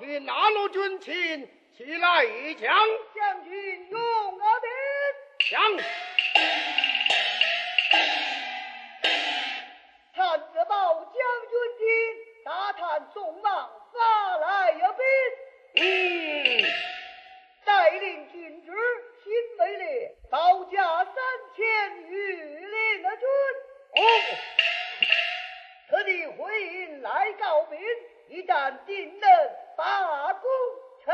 替那路军情起来一枪， 将军勇而兵， 将。 探子报将军听，大探宋王发来有兵，带领军职新位列，报价3000御林而军。特地回营来告兵，一旦定能罢功成。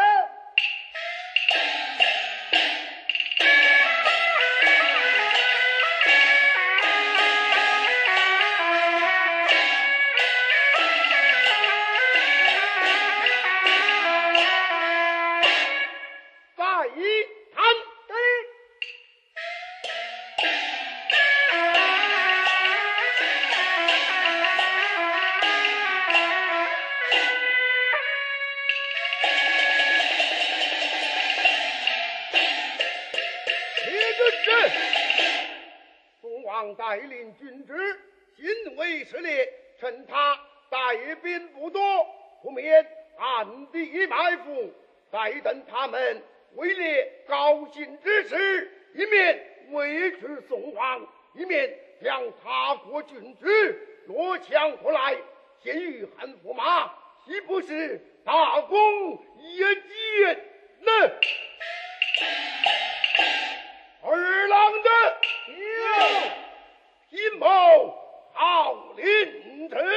带领军职新为势列，趁他带兵不多，不免暗地埋伏，待等他们位列高兴之时，一面围取宋王，一面将他国军职落抢过来，先于汉驸马，岂不是大功一件呢？二郎的有阴谋号令之。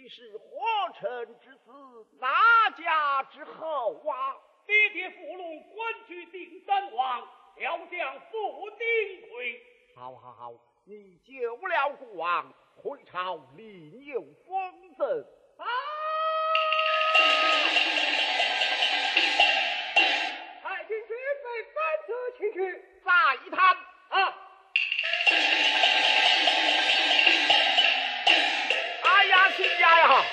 你是何臣之子，哪家之后啊？ 爹爹伏龙官居定山王，辽将傅丁奎。 好，你救了国王，回朝另有封赠。 啊！太君之被反侧去再谈啊！ 哎呀，亲家呀！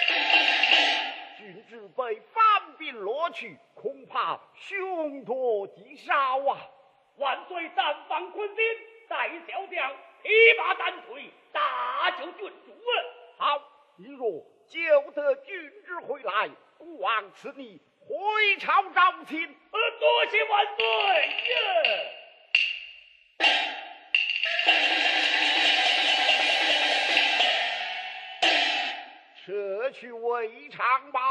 君之被反兵落去，恐怕凶多吉少啊！ 万岁暂放昆心，待小将提拔单腿，大救郡主。 好，你若救得君之回来，孤王赐你回朝招亲。 多谢万岁撤去围场吧。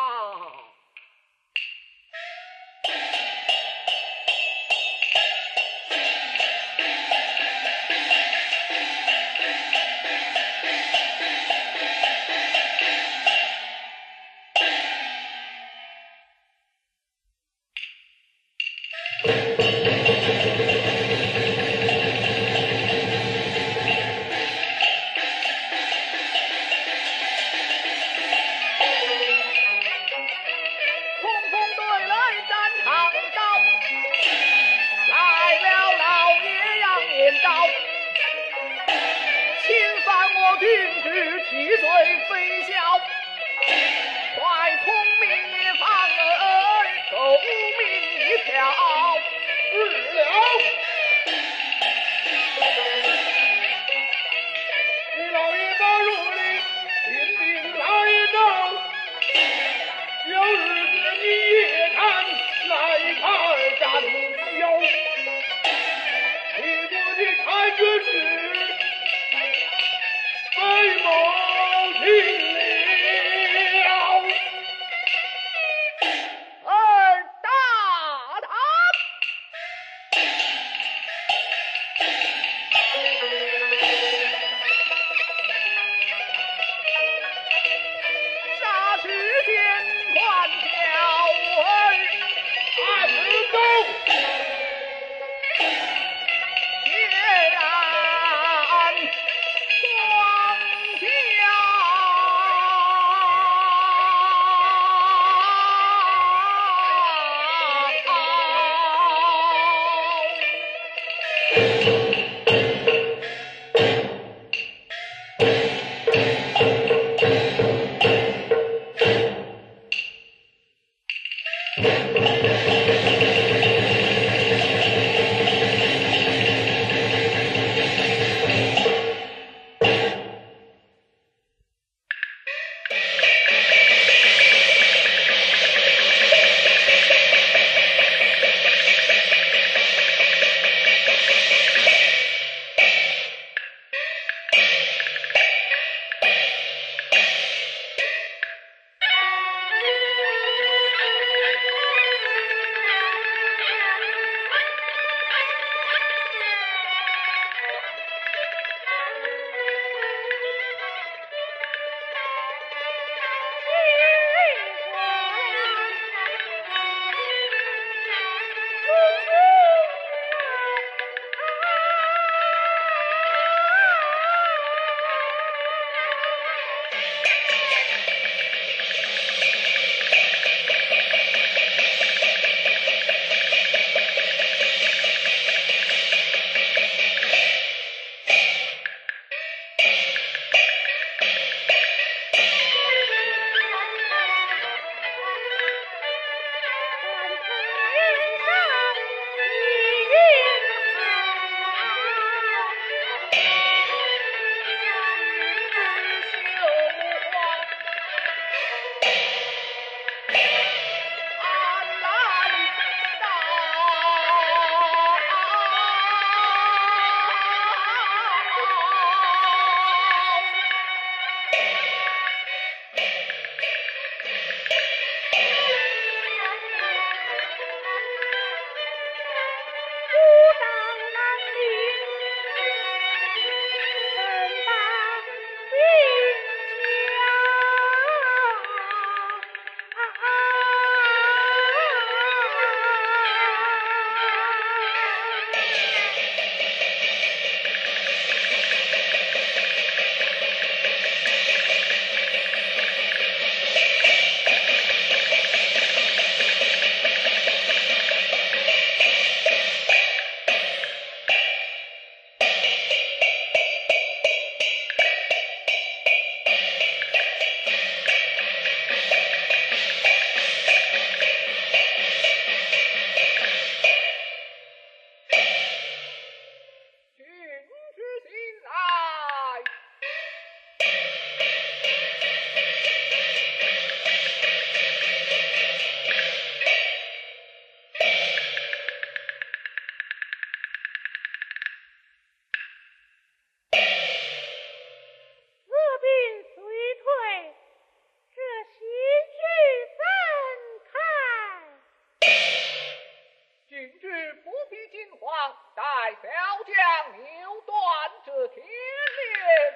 小将扭断这铁链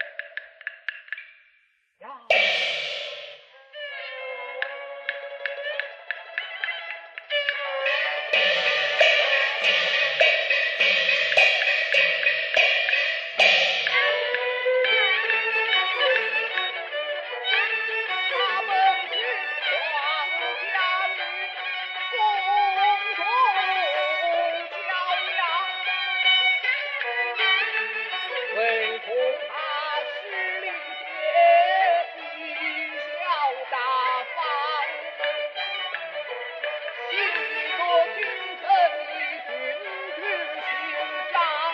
呀！他们是皇家女，共同教养，唯恐他势力别，贻笑大方。许多君臣以君之心上，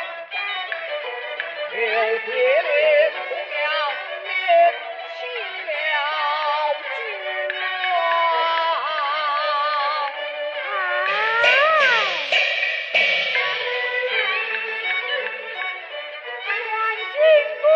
刘铁链不要灭，弃了君王。 进宫。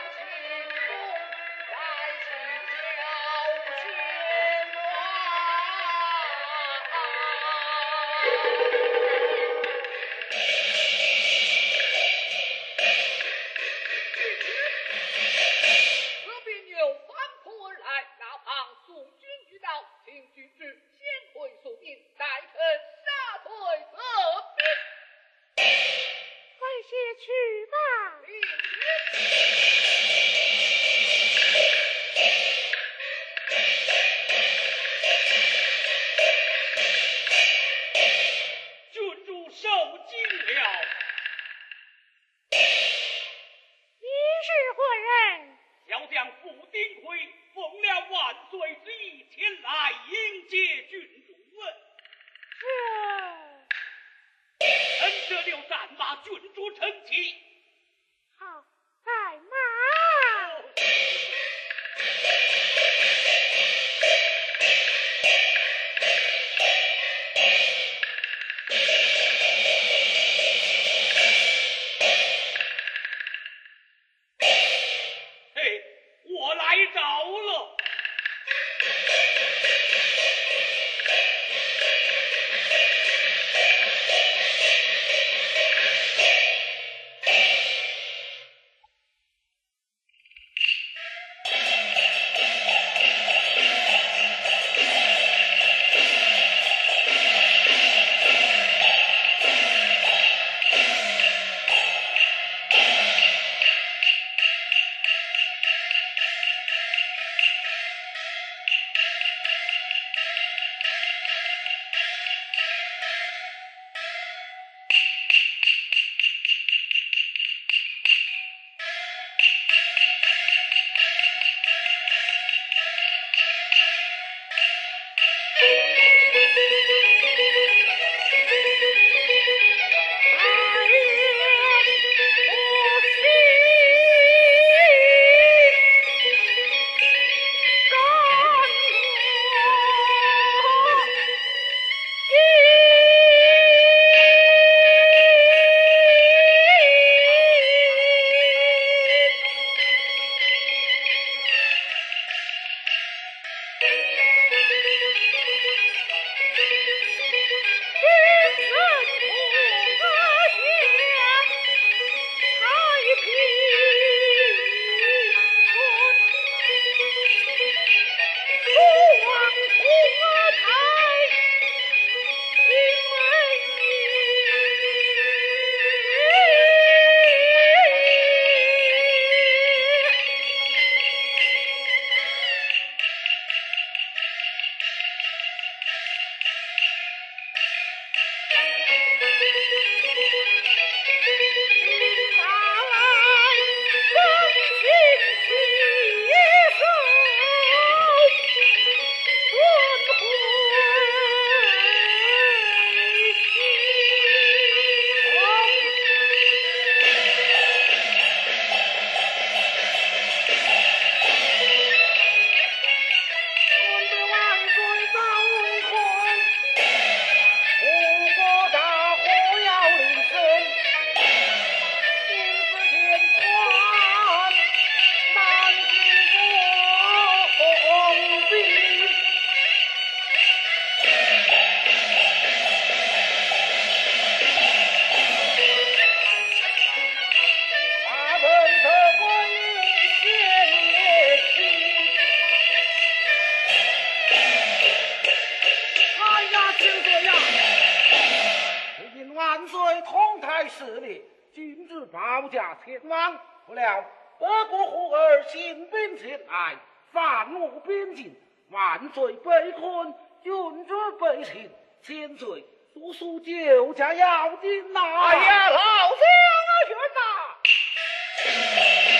保驾前往，不料德国虎儿兴兵前来，犯我边境，万岁被困，君主被擒，千岁速速救驾要紧呐！ 哎呀，老将军呐！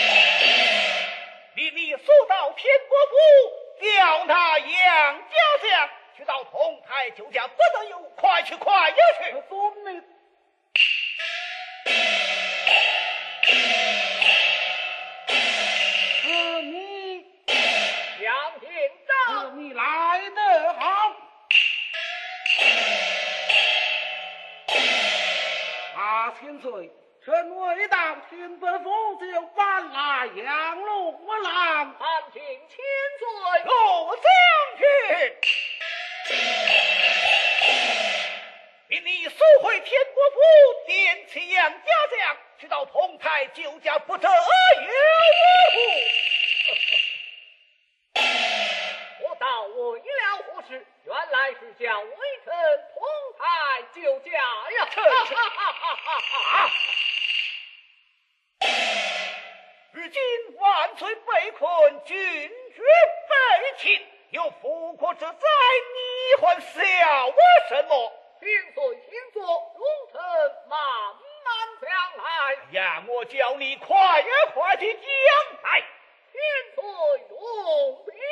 你速到天国府，叫那杨家将去到同台救驾，不得有误，快去，快要去！ 遵命。 杨天章， 你来得好。千岁， 臣未当平本府，就搬来杨龙虎郎， 参请千岁。 陆将军，命你速回天国府，点起杨家将，直到同台救驾，不得有误。 我倒为了何事？原来是叫微臣同台救驾呀！ 如今万岁被困，君主被擒，有复国之灾，你还笑我什么？ 千岁请坐，容臣慢慢将来。 让我叫你快快的讲来。 千岁容禀。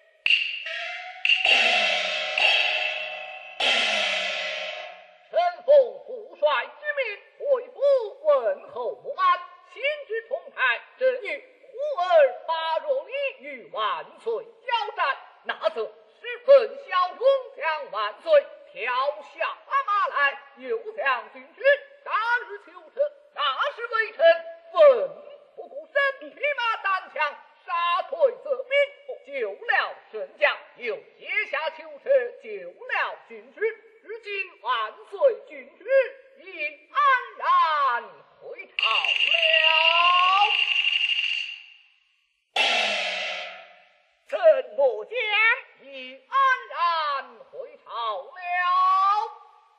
臣奉父帅之命回府问候母安，亲至同台，朕与忽儿把若离与万岁交战，那则十分骁勇，将万岁跳下马来，又将军之当日求臣，那时微臣奋不顾身，披马单枪，杀退则兵，救了圣将，又接下囚臣，救了军之。如今万岁君之已安然回朝了。 怎么讲？ 已安然回朝了。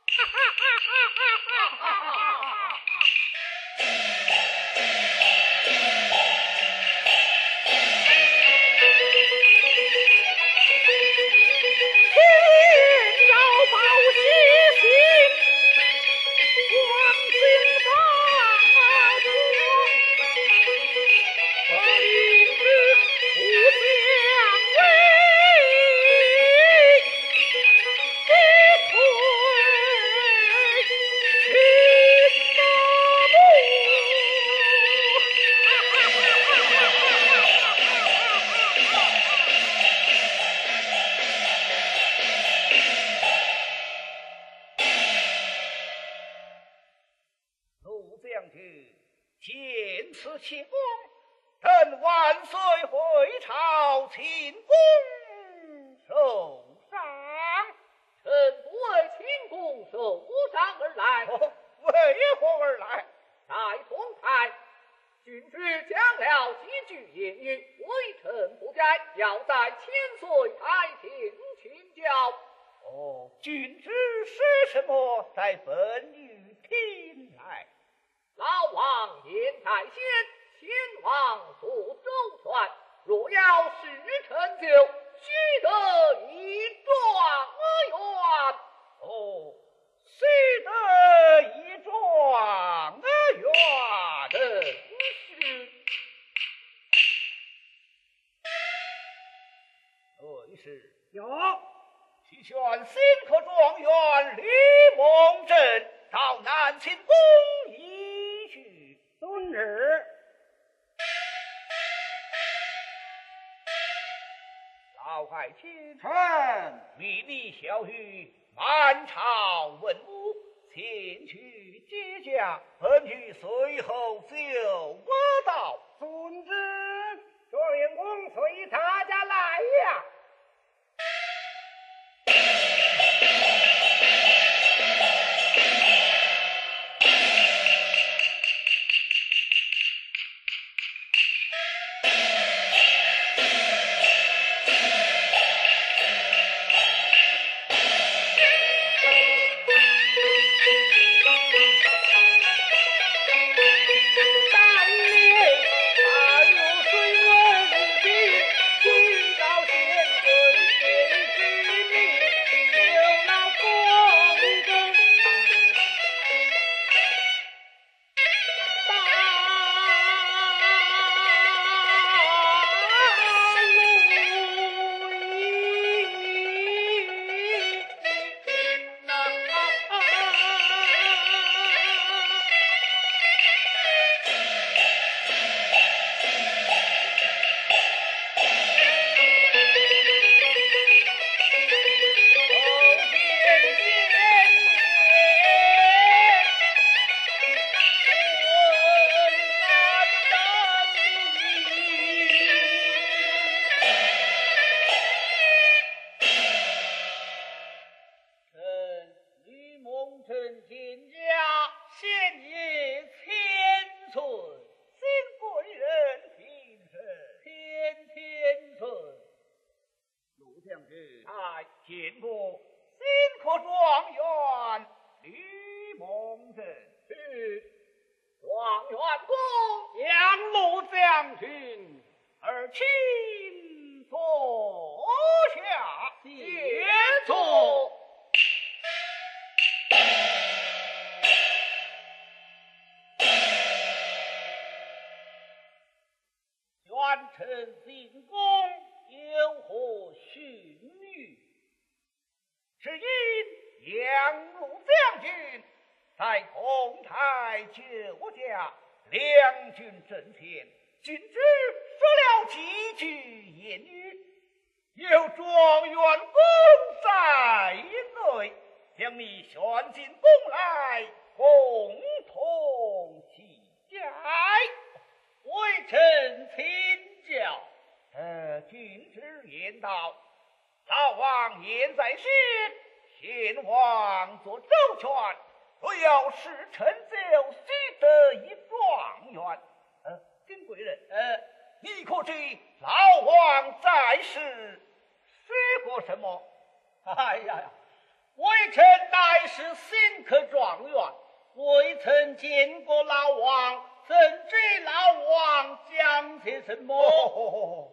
见此奇功，等万岁回朝，请功受赏。 臣不为秦公受赏而来， 为何而来？ 在同台，君之讲了几句言语，微臣不该，要在千岁台前请教。 君之是什么？在本与听来。 老王言在先，先王做周全，若要使成就，须得一状元。 须得一状元。 真是。 是有去选新科状元吕蒙正到南秦宫一叙。 遵旨。 老爱卿， 臣命你小婿满朝文武，前去接驾，本于随后就不到。 遵旨。状元公随大家来呀。当年大有水文的见过新科状元吕蒙人。 状元公杨路将军，而请坐下， 谢坐。 宣臣进宫有何训谕？只因杨路将军在同台酒驾，两军阵前，君之说了几句言语，有状元公在内，将你选进宫来，共同起解。 微臣请教。 君之言道，老王言在先，先王做周全，若要使臣就须得一状元。金贵人，你可知老王在世说过什么？ 哎呀，微臣乃是新科状元，未曾见过老王，怎知老王讲些什么？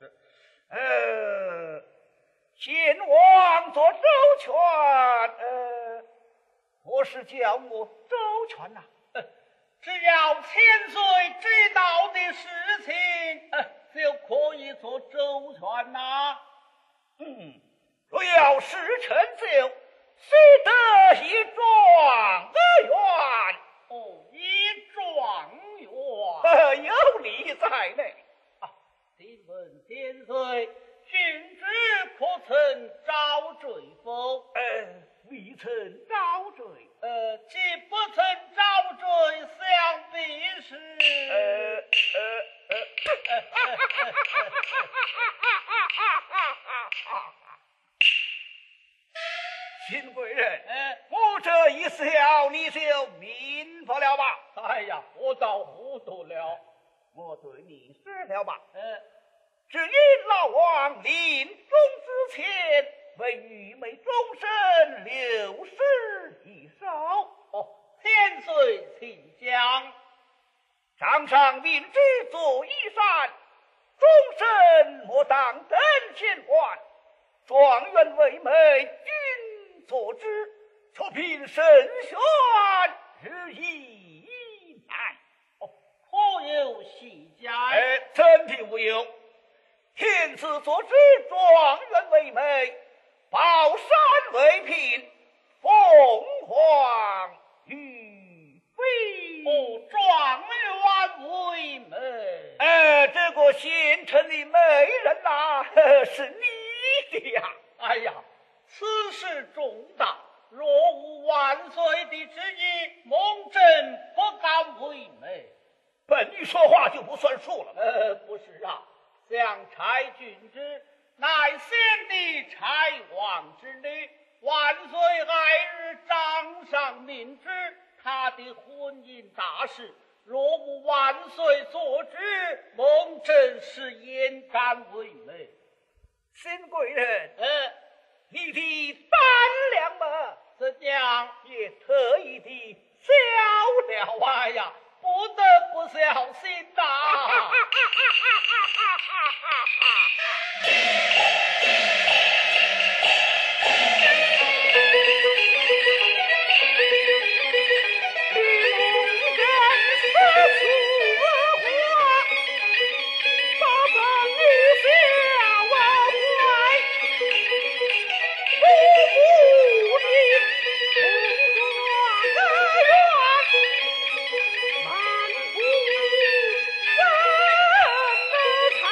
先王做周全，我是叫我周全呐。 只要千岁知道的事情，就可以做周全呐。 若要使臣就须得一状元。 一状元， 有理在内。 请问千岁，君之可曾招赘否？ 未曾招赘。 既不曾招赘，想必是新贵人，我这一笑你就明白了吧？ 哎呀，我倒糊涂了。 我对你说了吧？只因老王临终之前为玉梅终身留失一手。 千岁请讲。 掌上明旨做一善，终身莫当等闲官。状元为媒，君所知，却凭神选日益难。 可有细节？ 真并无有。天子所知，状元为媒，宝山为嫔，凤凰于飞。 状元为媒。 这个贤臣的媒人呐，是你的呀。 哎呀，此事重大，若无万岁的旨意，蒙朕不敢为媒。 本女说话就不算数了。 不是啊，想差君之，乃先帝差王之女，万岁爱日掌上明旨，他的婚姻大事，若无万岁所知，蒙朕是焉敢为媒？ 新贵人，你的胆量嘛， 怎样也特意的小了啊。 哎呀，不得不小心呐。 满不人的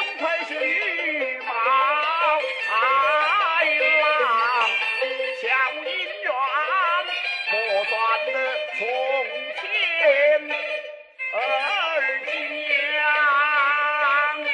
配是羽毛爱郎，小姻缘可算得从前儿将。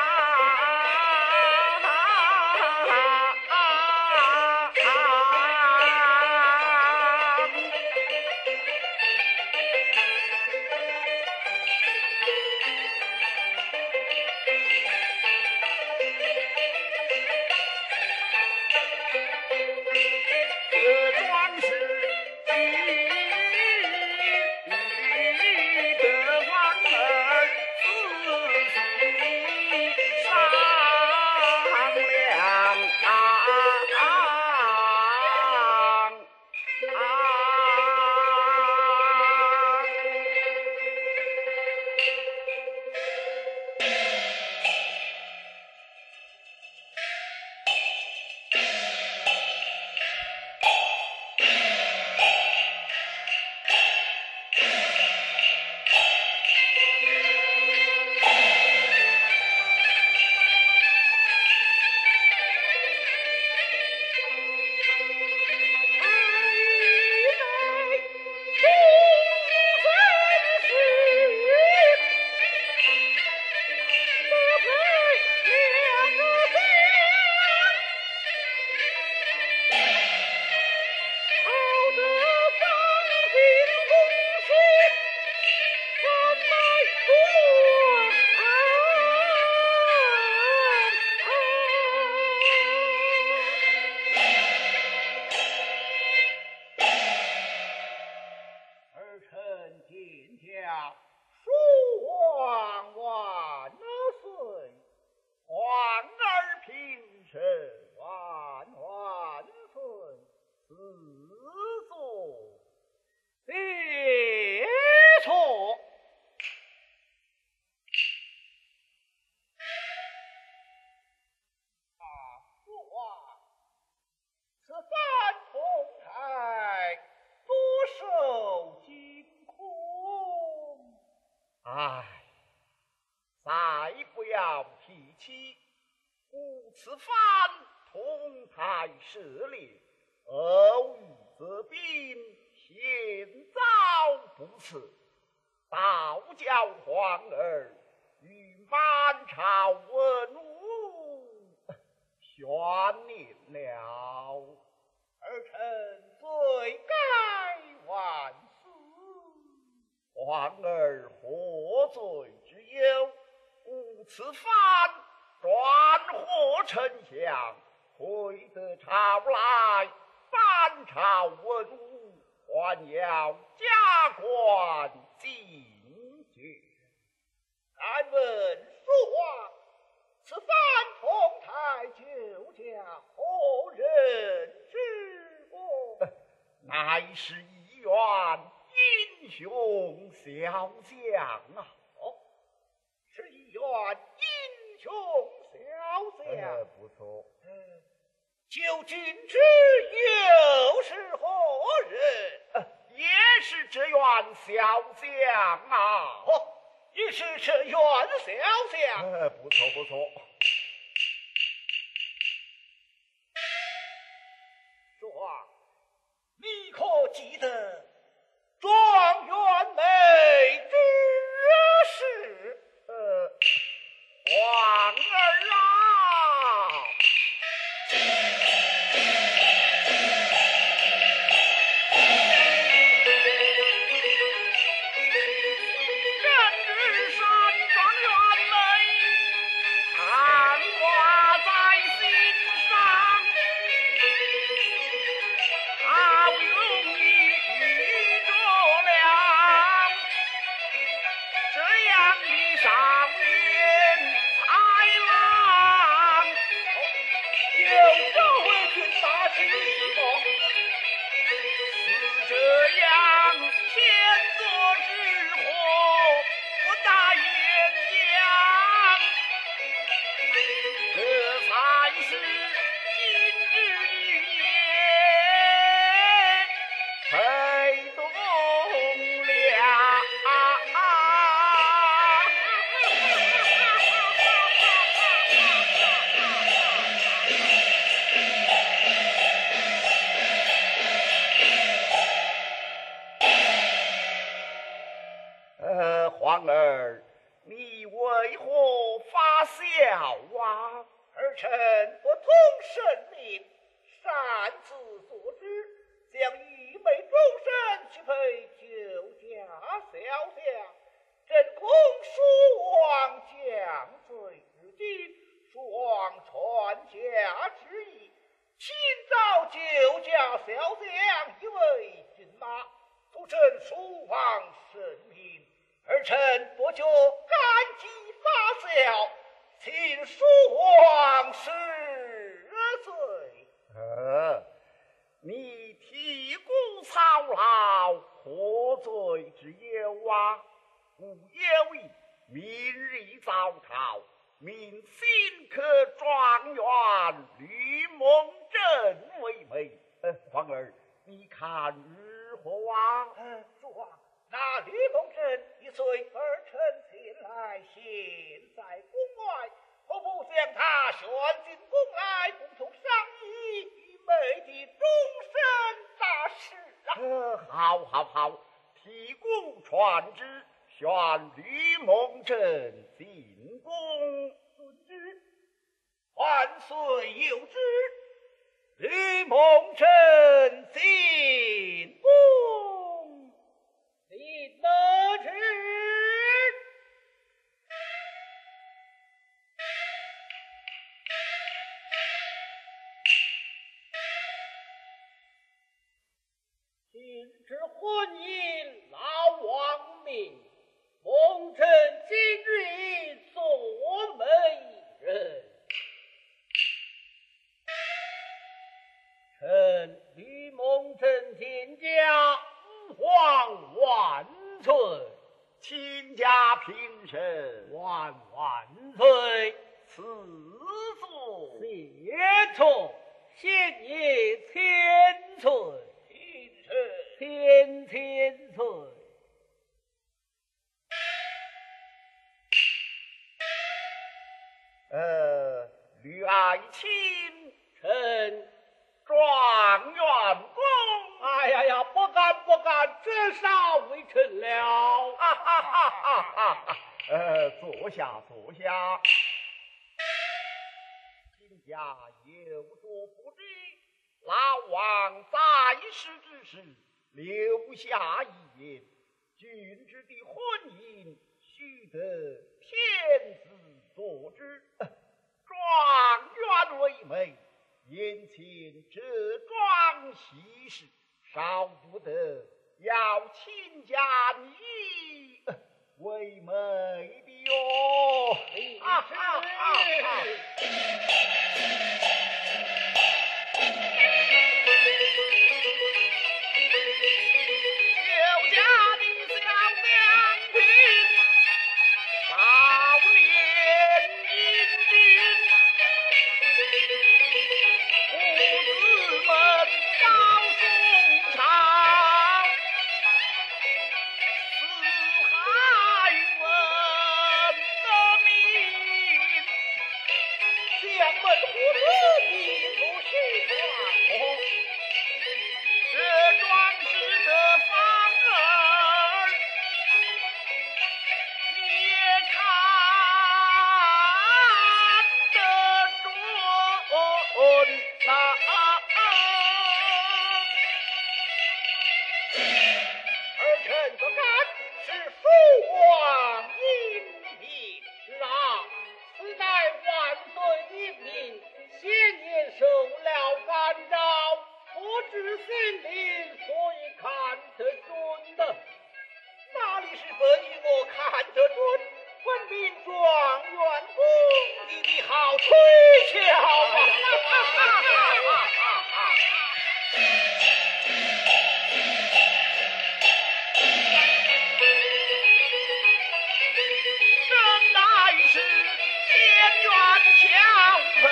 这桩事得王儿仔细商量。儿臣见驾，叔王万岁！皇儿平身，万万岁！自坐，别错。父王，此番同台多受惊恐。唉，再不要提起。故此番同台涉猎，偶遇则兵，先遭不测，倒叫皇儿与满朝文武悬念了。儿臣罪该万死，皇儿何罪之有？故此番转获丞相，回得朝来，满朝文武还要加官进爵。敢问父王，此番同台救驾，何人之过？乃是一员英雄小将啊！哦，是一员英雄小将，不错。究竟之又是何人？也是这员小将啊！哦，也是这员小将。不错不错。说话，你可记得状元妹之事？皇儿啊！少年才郎。 臣不通圣命，擅自作之，将愚昧终身许配救家小将。朕恐蜀王降罪至今，蜀王传下旨意，请召救家小将一为骏马，促成蜀王圣命。儿臣不觉感激发笑，请蜀王赦罪。 你替故操劳，何罪之有啊？故有意明日早朝，命新科状元吕蒙正为媒。皇儿，你看如何啊？ 主啊，那吕蒙正已随儿臣前来，现在宫外，何不将他选进宫来，共同商议愚昧的终身大事啊！ 好，提供传旨，选吕蒙正进宫。 遵旨，万岁有旨，吕蒙正进宫。 你得知。今之婚姻老王命，蒙臣今日做媒人。臣吕蒙正天家吾皇万岁， 亲家平身， 万岁。 此座谢错，先爷千岁，千岁。 吕爱卿， 臣状元公。 哎呀，不敢，这啥为臣了。 坐下。今家有所不知，老王在世之时留下遗言，君之的婚姻须得天子所知。状元为媒，眼前这桩喜事，少不得要亲家你为媒的哟。有家的小将军，少年英俊，父子们高颂唱，四海闻得名，将门虎子一出西窗，这桩事的芳儿，你也看得准呐。儿臣所干是蜀王英明。 是啊，此乃万岁英明，先爷受了感召，不知心灵，所以看得准的。 哪里是本与我看得准，分明状元公，你的好推敲啊！这乃是天缘相配，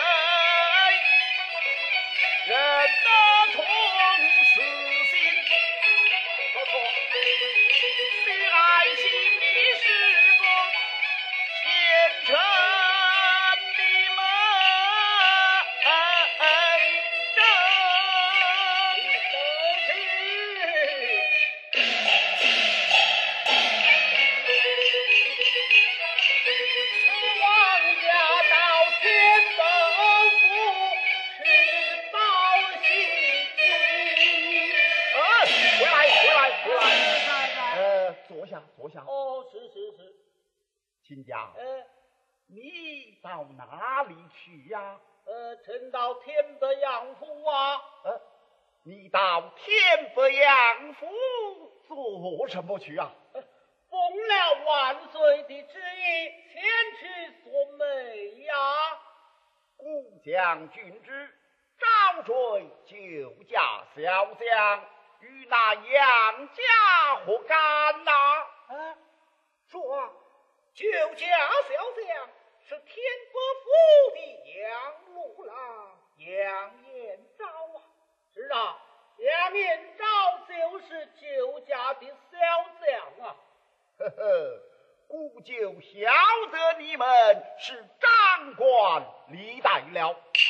人得同此心。不错，吕爱卿你是个贤臣的门。 亲家，你到哪里去呀？ 臣到天德阳府啊。 你到天德阳府做什么去啊？ 奉了万岁的旨意，前去索媒呀。 故将军之招赘救驾小将，与那杨家何干呐？ 说救驾小将是天伯府的杨六郎杨延昭啊。是啊，杨延昭就是救驾的小将啊。 呵呵，故就晓得你们是长官李代了。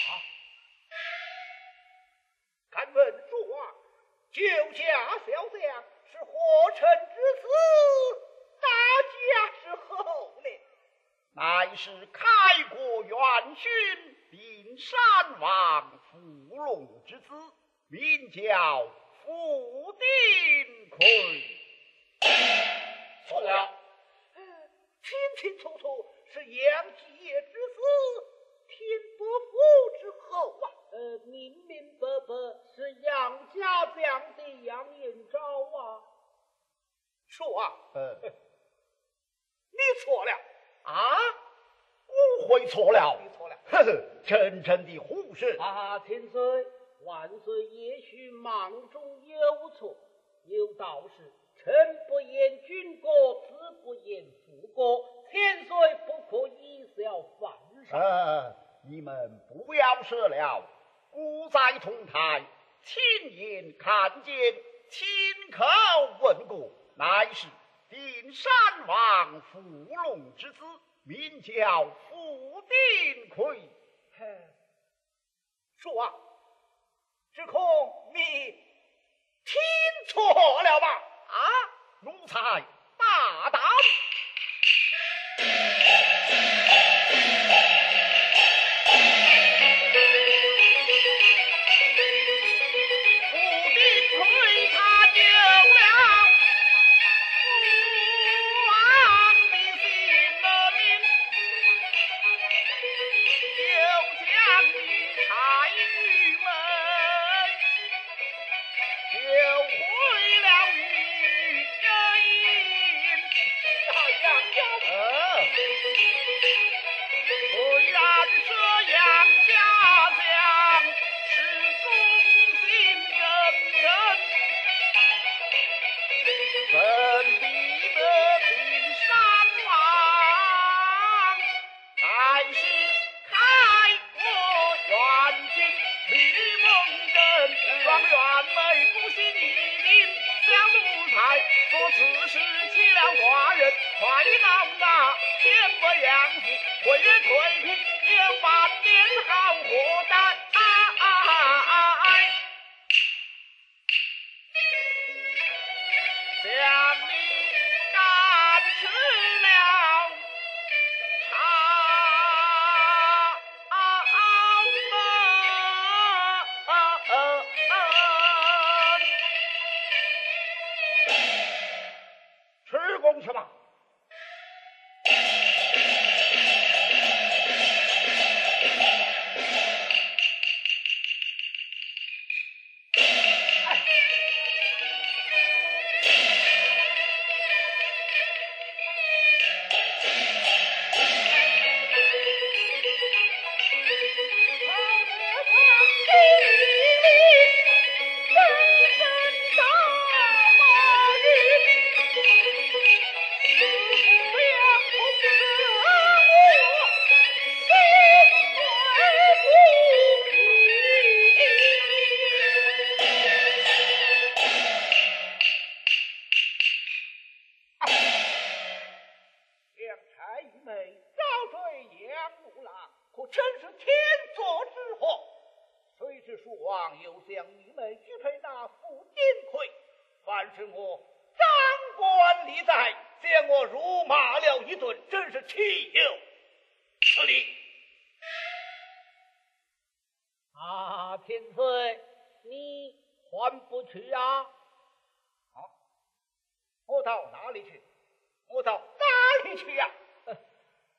敢问主啊，救驾小将是何臣之子，大家之后呢？ 乃是开国元勋定山王伏龙之子，名叫傅丁奎。 错了，清清楚楚是杨继业之子，天伯府之后啊。明明白白是杨家将的杨延昭啊。说啊，你错了啊！误会错了， 你错了， 呵呵，真正的胡事啊！千岁万岁，也许忙中有错，有道是臣不言君国，子不言父国，千岁不可以小犯上。 你们不要说了，孤在同台，亲眼看见，亲口问过，乃是定山王伏龙之子，名叫傅丁奎。 说啊，只恐你听错了吧？ 奴才大胆。虽然这杨家将是忠心耿耿，怎比得定山王？乃是开国元勋吕蒙正，双元妹不惜一命，小奴才做此事起了寡人，快到那天不阳府，会员退平，有万年好活待。将你赶去了吃公去吧。 天岁，你还不去啊？ 我到哪里去？我到哪里去呀？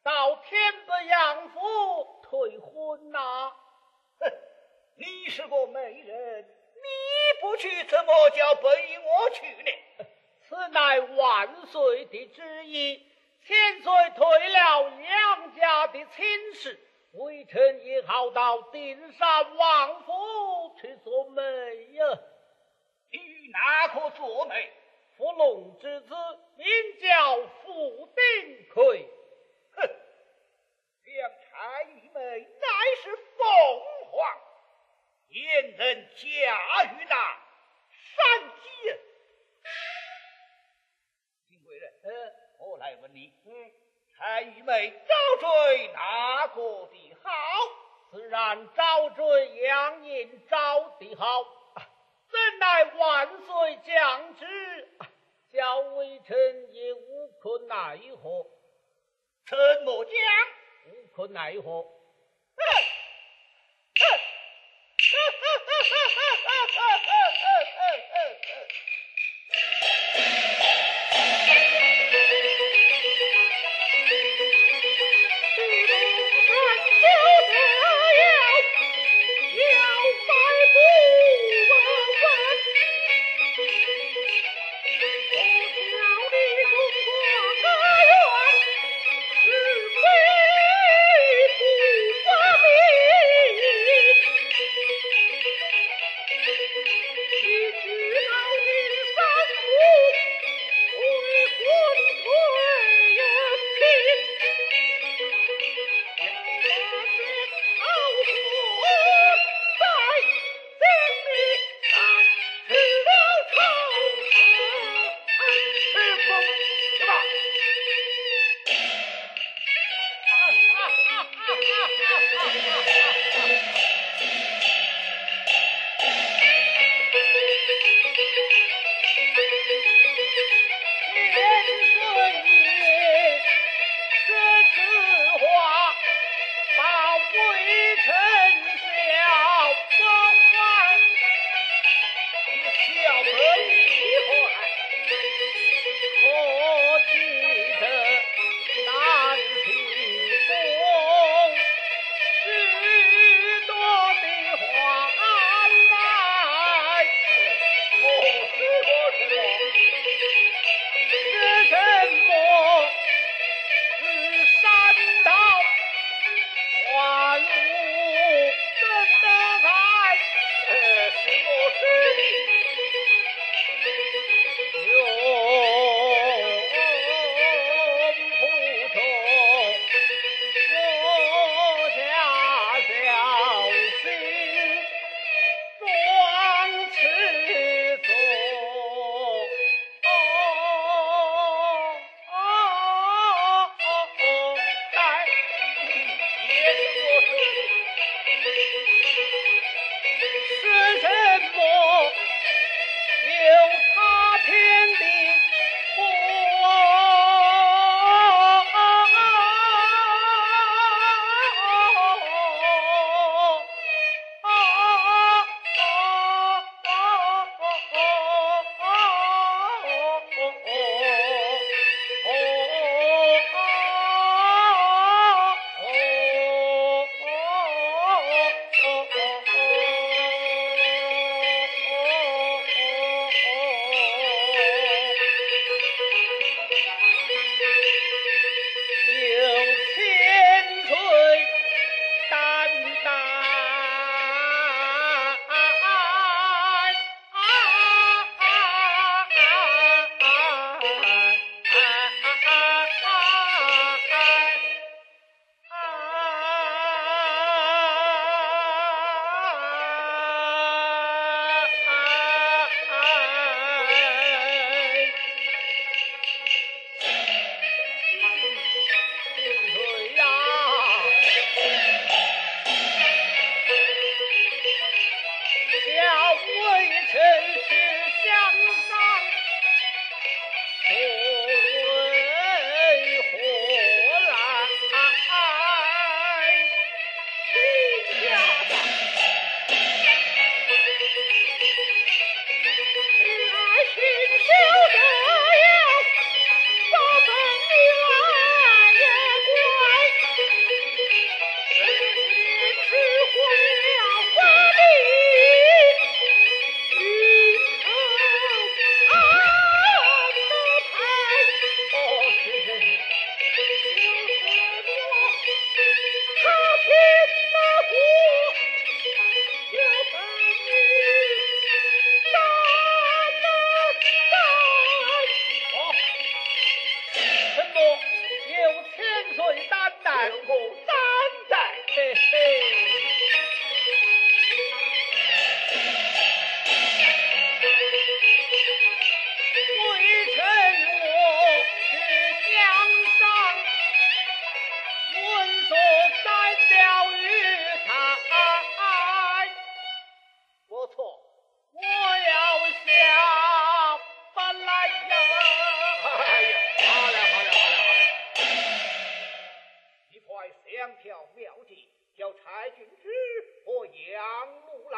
到天不阳府退婚呐。哼，你是个美人，你不去怎么叫背我去呢？此乃万岁的旨意，千岁退了杨家的亲事，微臣也好到丁山王府去做媒呀。你哪可做媒？福龙之子名叫傅丁奎。哼，两差一枚乃是凤凰，焉能驾驭那山鸡人？金贵人，我来问你，差玉梅招赘哪个的好？自然招赘杨银招的好，怎奈万岁降旨，叫微臣也无可奈何。怎么讲？无可奈何。 是非不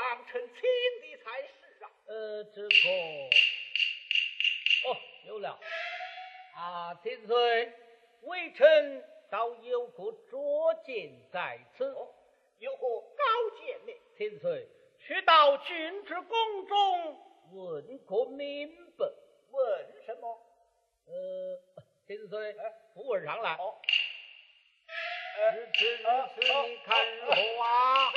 望臣亲的才是啊。 这个，有了。千岁，微臣倒有个拙见在此。 有何高见呢？ 千岁，去到郡之宫中问个明白。 问什么？ 千岁，扶我上来。如此，你看如何啊？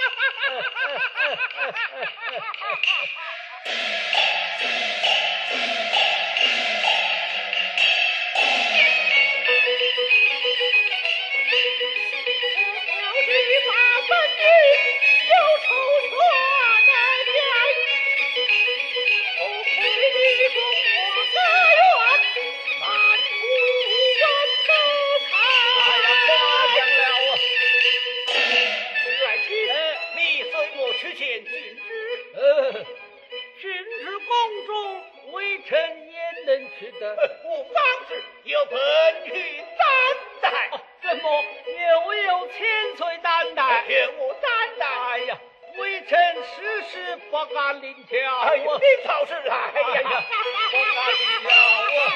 去见郡之。 郡之宫中，微臣也能去的。 我方是有本于担待。 怎么又有千岁担待？ 愿我担待。 哎呀，微臣时时不敢领教。 哎呀，你倒是来呀！ 不敢领教。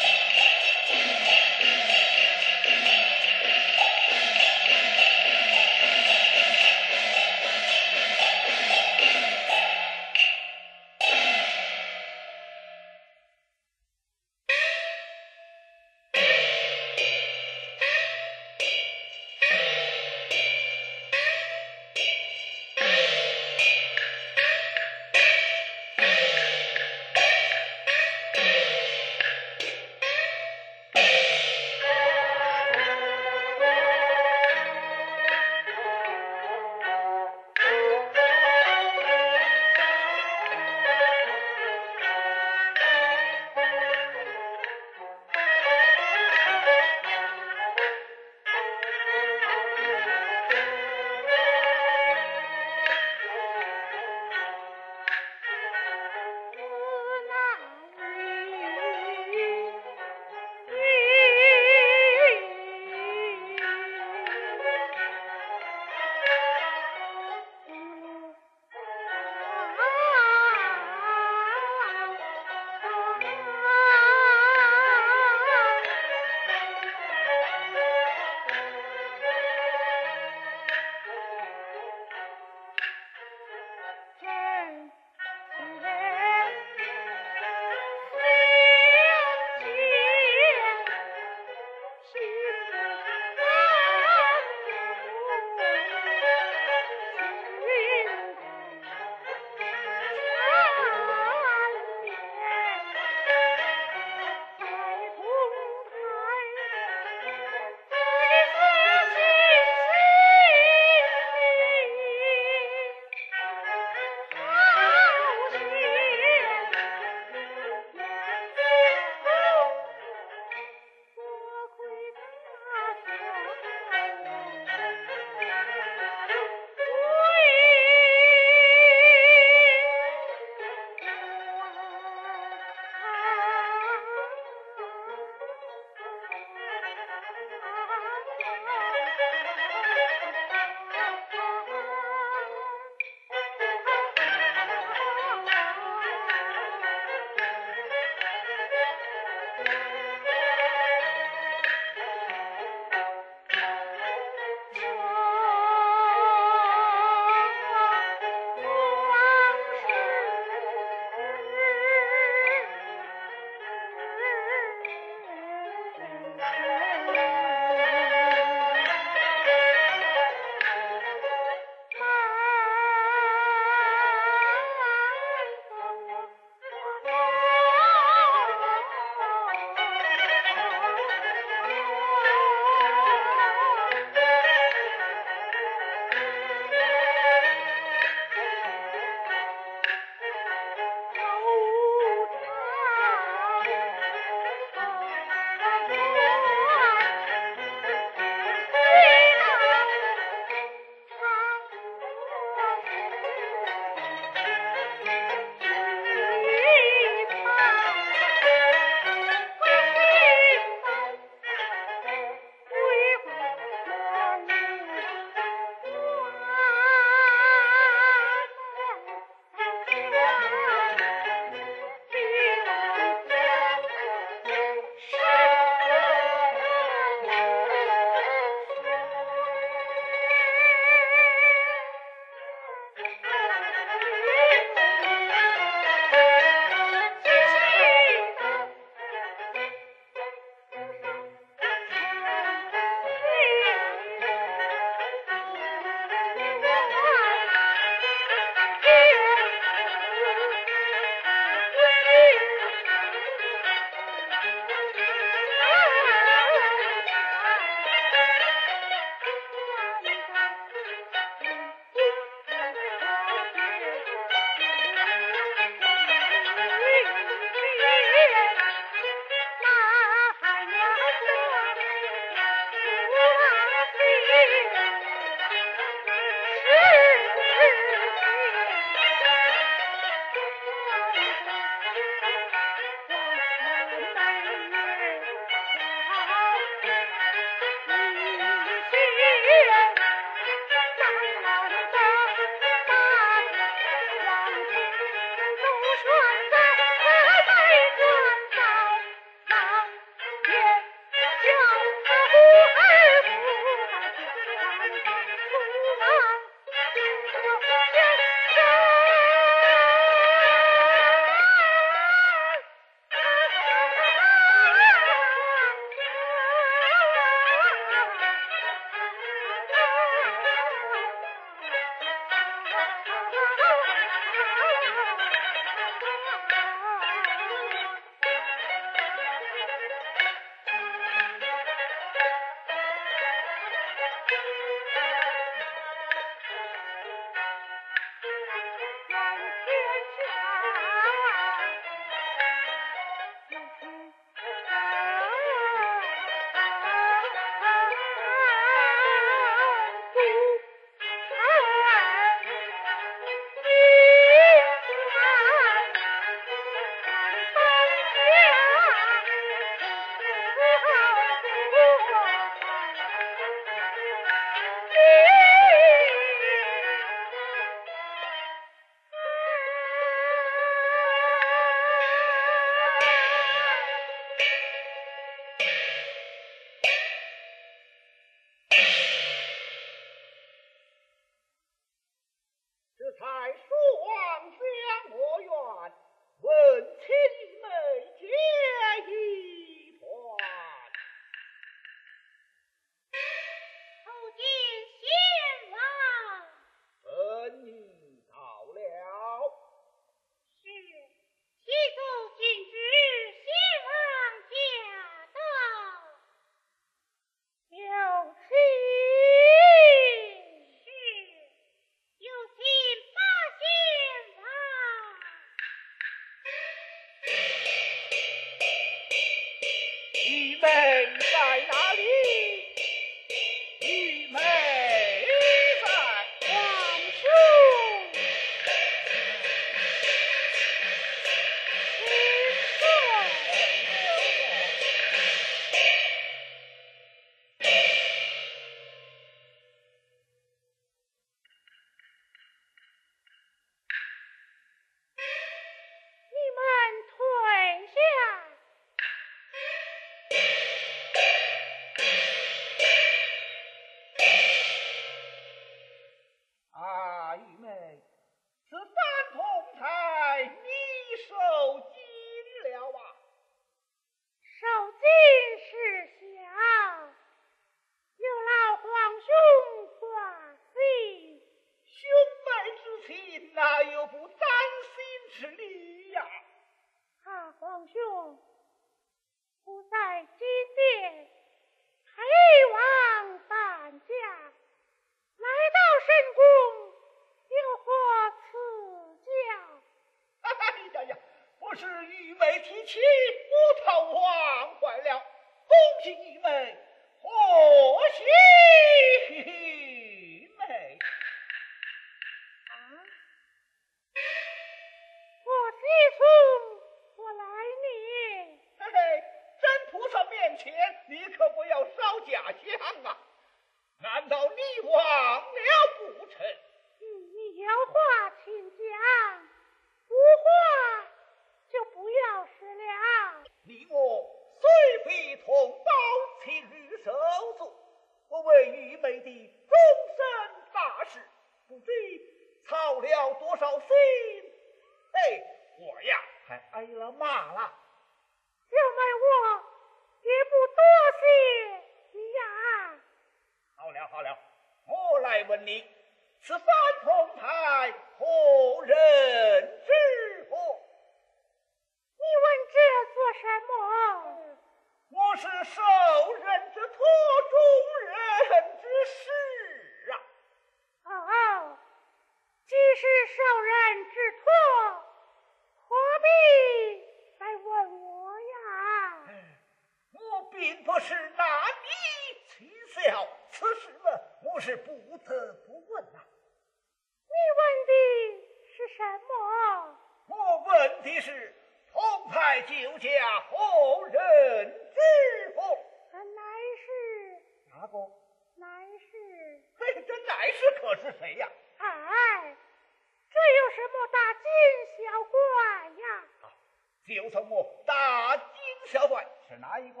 你可不要烧假香啊！难道你忘了不成？ 你有话请讲，无话就不要说了。 你我虽非同胞，其日手足，我为愚昧的终身大事，不知操了多少心。我呀还挨了骂了。 小妹我也不多谢你呀。 好了，我来问你，此番同台何人之祸？ 你问这做什么？ 我是受人之托，忠人之事啊。 哦，既是受人之托，何必来问我呀？ 我并不是拿你取笑，此事嘛，我是不得不问呐。 你问的是什么？ 我问的是同台酒家何人之祸？ 乃是哪个？ 乃是这乃是可是谁呀？ 哎，这有什么大惊小怪呀？ 就算我大惊小怪，是哪一个？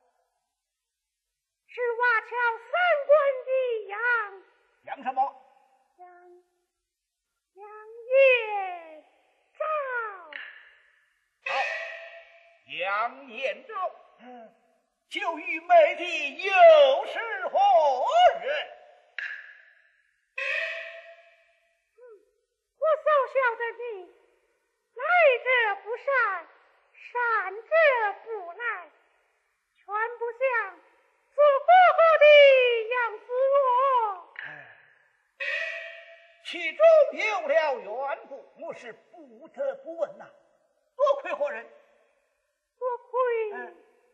是瓦桥三关的杨什么？ 杨延昭。 好，杨延昭。就愚昧的又是何人？ 我所晓得你来者不善，善者不来，全不像做活活的样子哦。 其中有了缘故，我是不得不问呐。多亏何人？ 多亏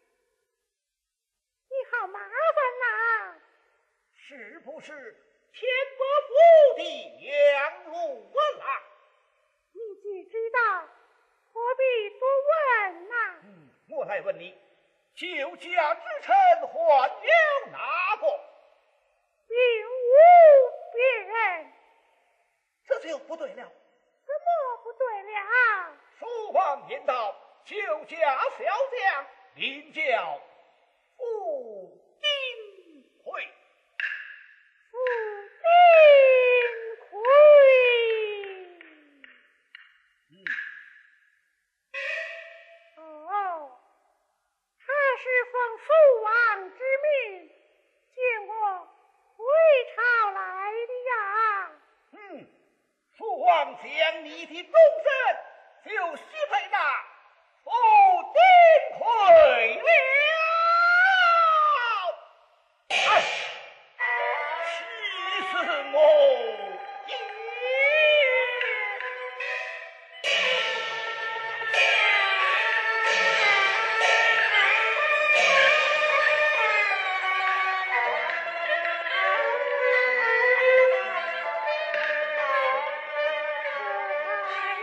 你好麻烦呐。 是不是天伯府的杨如郎？ 你既知道，何必多问呐？ 我来问你，救驾之臣还有哪个？ 并无别人。 这就不对了。 怎么不对了？ 书王言道，救驾小将名叫傅丁奎。 傅丁奎。哦，他是奉父王之命见我回朝来的呀。 父王将你的终身就许配那傅丁奎了。气死我！ 哎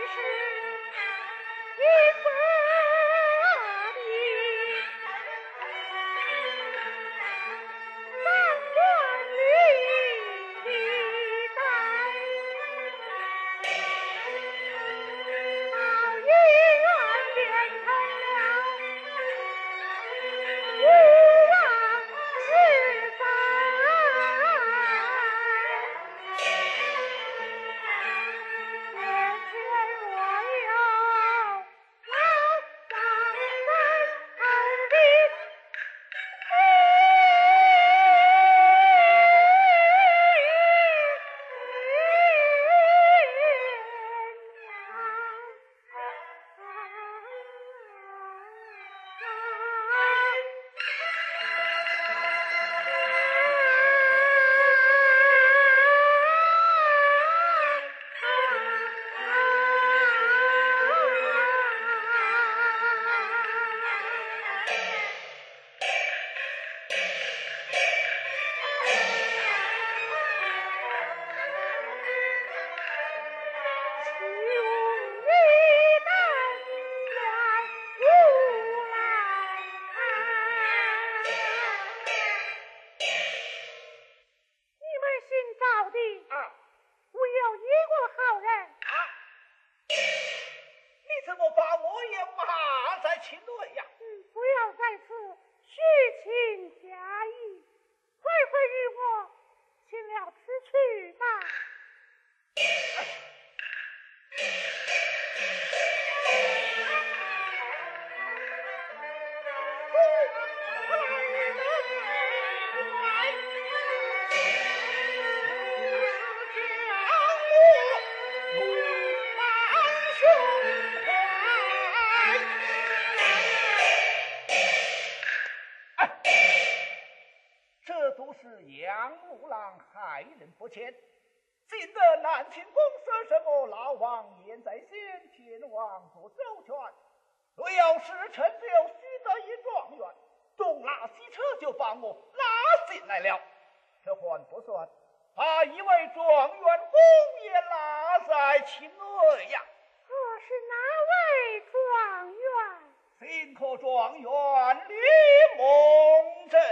都是杨五郎害人不浅。今得南清公孙什么老王言在先，前往做周全。若有时辰就须得一状元，东拉西扯就把我拉进来了。这还不算，把一位状元公也拉在其内呀。 是哪位状元？ 新科状元吕蒙正。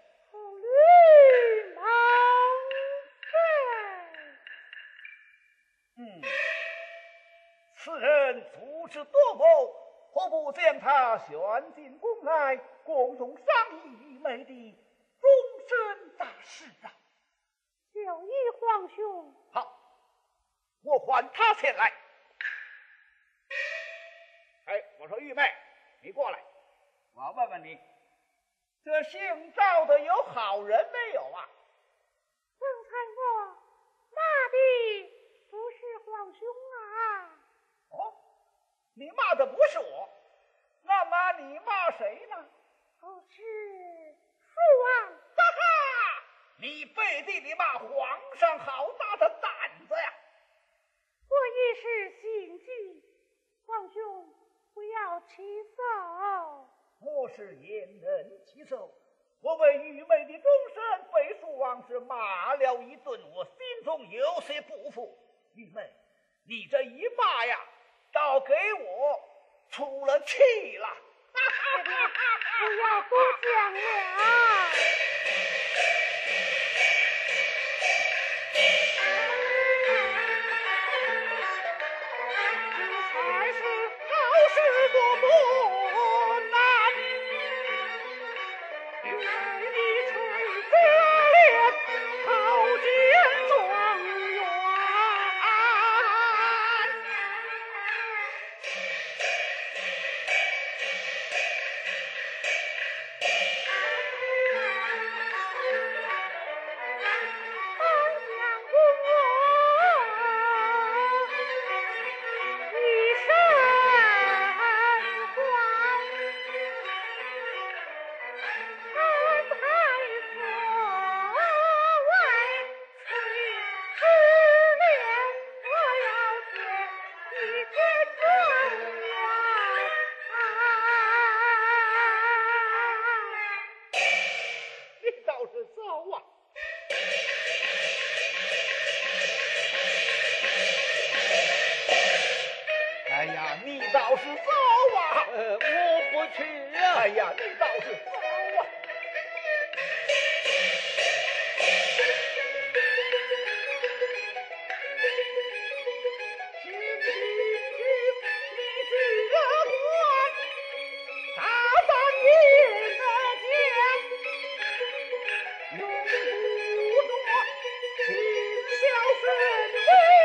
吕蒙正。 此人足智多谋，何不将他选进宫来，共同商议愚昧的终身大事啊？ 就依皇兄。 好，我唤他前来。 哎，我说玉妹，你过来， 我要问问你，这姓赵的有好人没有啊？ 刚才我骂的不是皇兄啊。 哦，你骂的不是我，那么你骂谁呢？ 是父王。 哈哈，你背地里骂皇上，好大的胆子呀！ 我一时心急，皇兄不要起手。 我是焉能起手？我为愚昧的终身被蜀王是骂了一顿，我心中有些不服。愚昧，你这一骂呀，倒给我出了气了。 不要多讲了。 才是好事多磨难，你吹着脸好见状元。哎呀，你倒是走啊！ 我不去呀！ 哎呀，你倒是走啊！请你去热欢，大胆也能讲，永不着轻笑神威。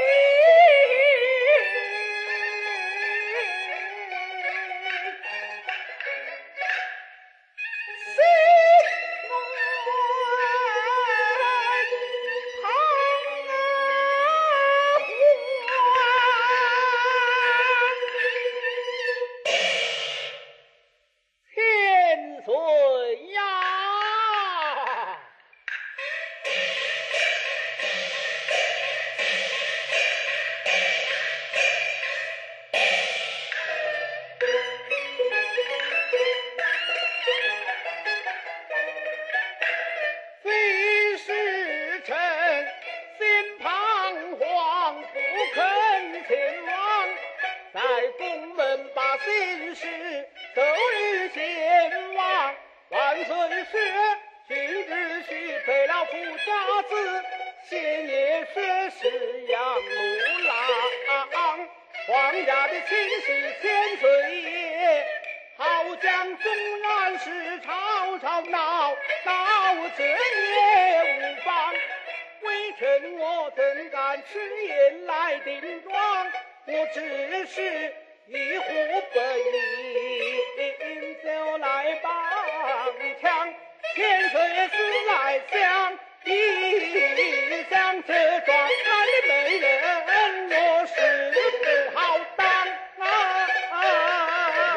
心事奏于先王，万岁时君只需配了副家子，先爷说是杨六郎，皇家的亲事千岁爷，好将纵然是吵吵闹闹，这也无妨。微臣我怎敢吃言来顶撞，我只是一呼本应就来帮腔，千岁思来想，一想这庄来的美人，我是不好当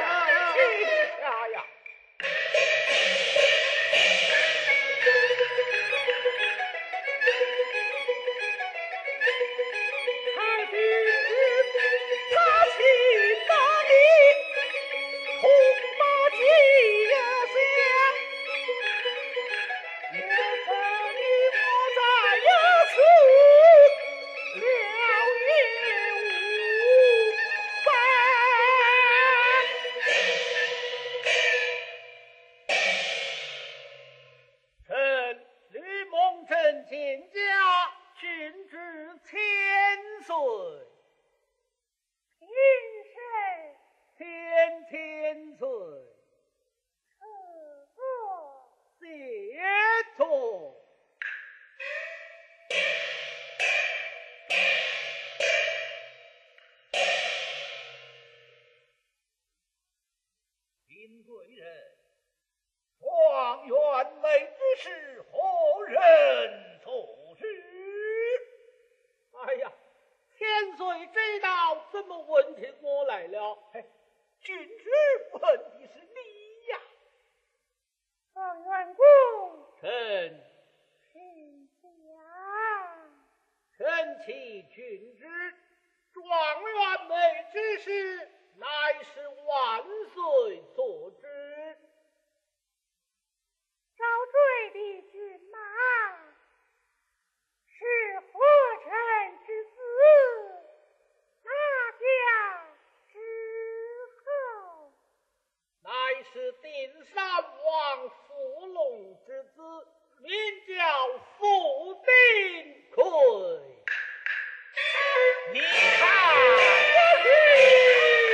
啊！ 见驾，君至千岁。 平身， 千岁。 赐座。 谢座。贫贵人，状元妹之事何人处置？哎呀，千岁知道，怎么问起我来了？哎，君之问的是你呀。 状元公， 臣请讲。 臣启君之，状元妹之事，乃是万岁所知。 招赘的骏马是何臣之子？哪家之后？ 乃是定山王伏龙之子，名叫伏定魁。你看，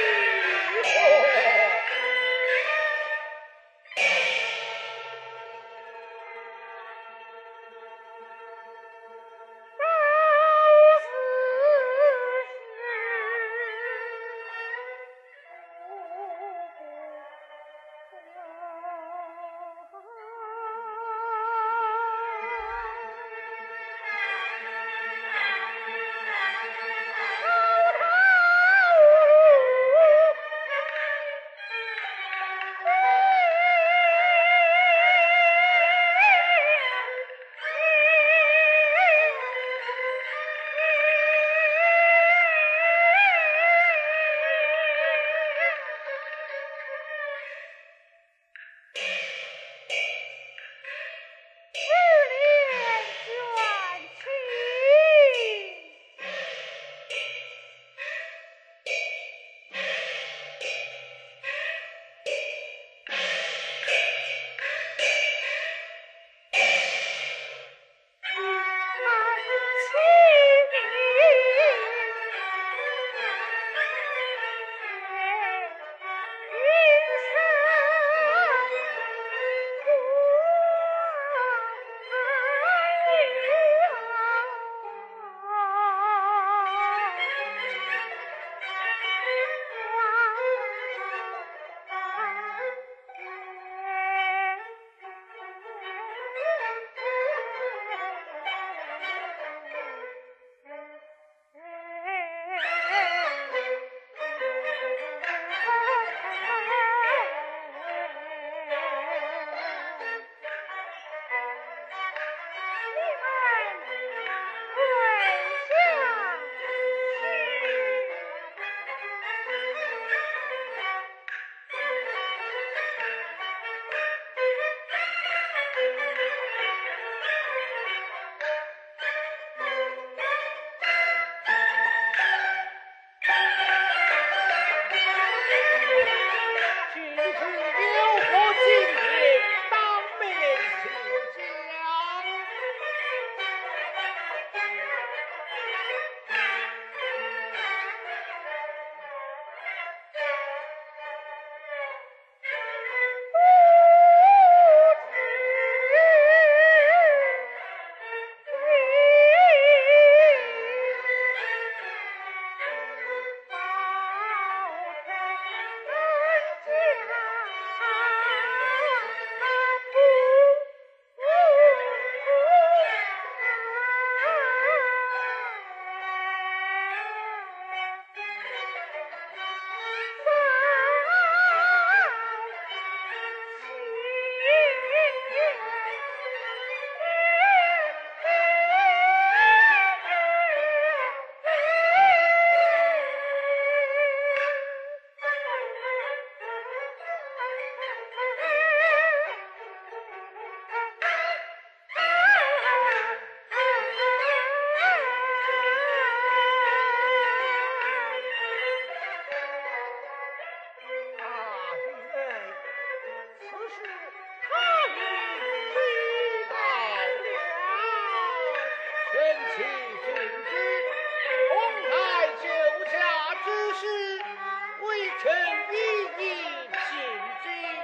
其君之，同台救驾之事，微臣一一请之。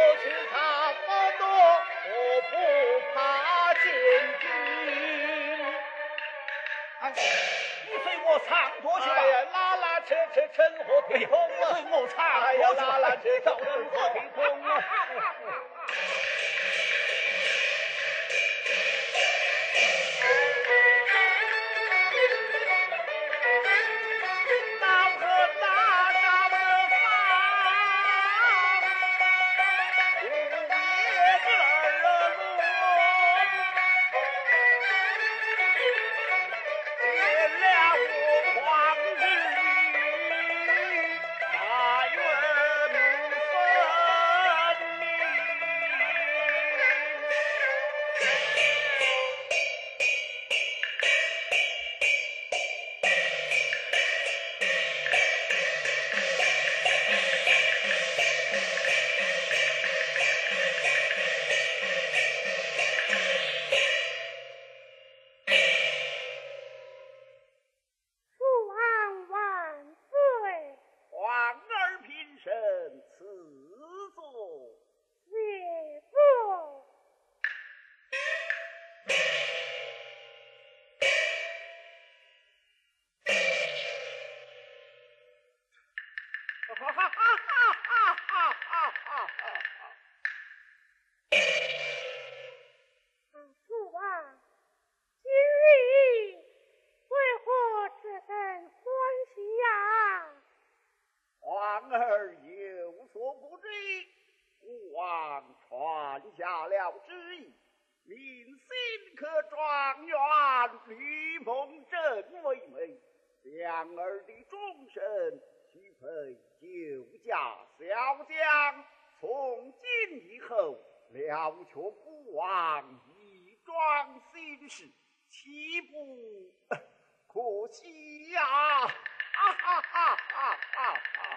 去差不多，我不怕见君。哎，你随我唱多去吧。 哎呀，拉拉扯扯成何体统啊！ 随我唱哎呀， 多去吧。 拉拉扯扯成何体统啊！ 老和大招的放，午夜这儿见了我黄日玉，大愿分明。 父王万岁！ 皇儿平身赐座。 谢座。 哈哈哈哈哈哈哈哈！ 父王，今日为何这等欢喜呀？ 皇儿有所不知，父王传下了旨意，命新科状元吕蒙正为媒，两儿的终身许配旧家小将。从今以后，了却父王一桩心事，岂不可惜呀？哈哈哈哈哈哈！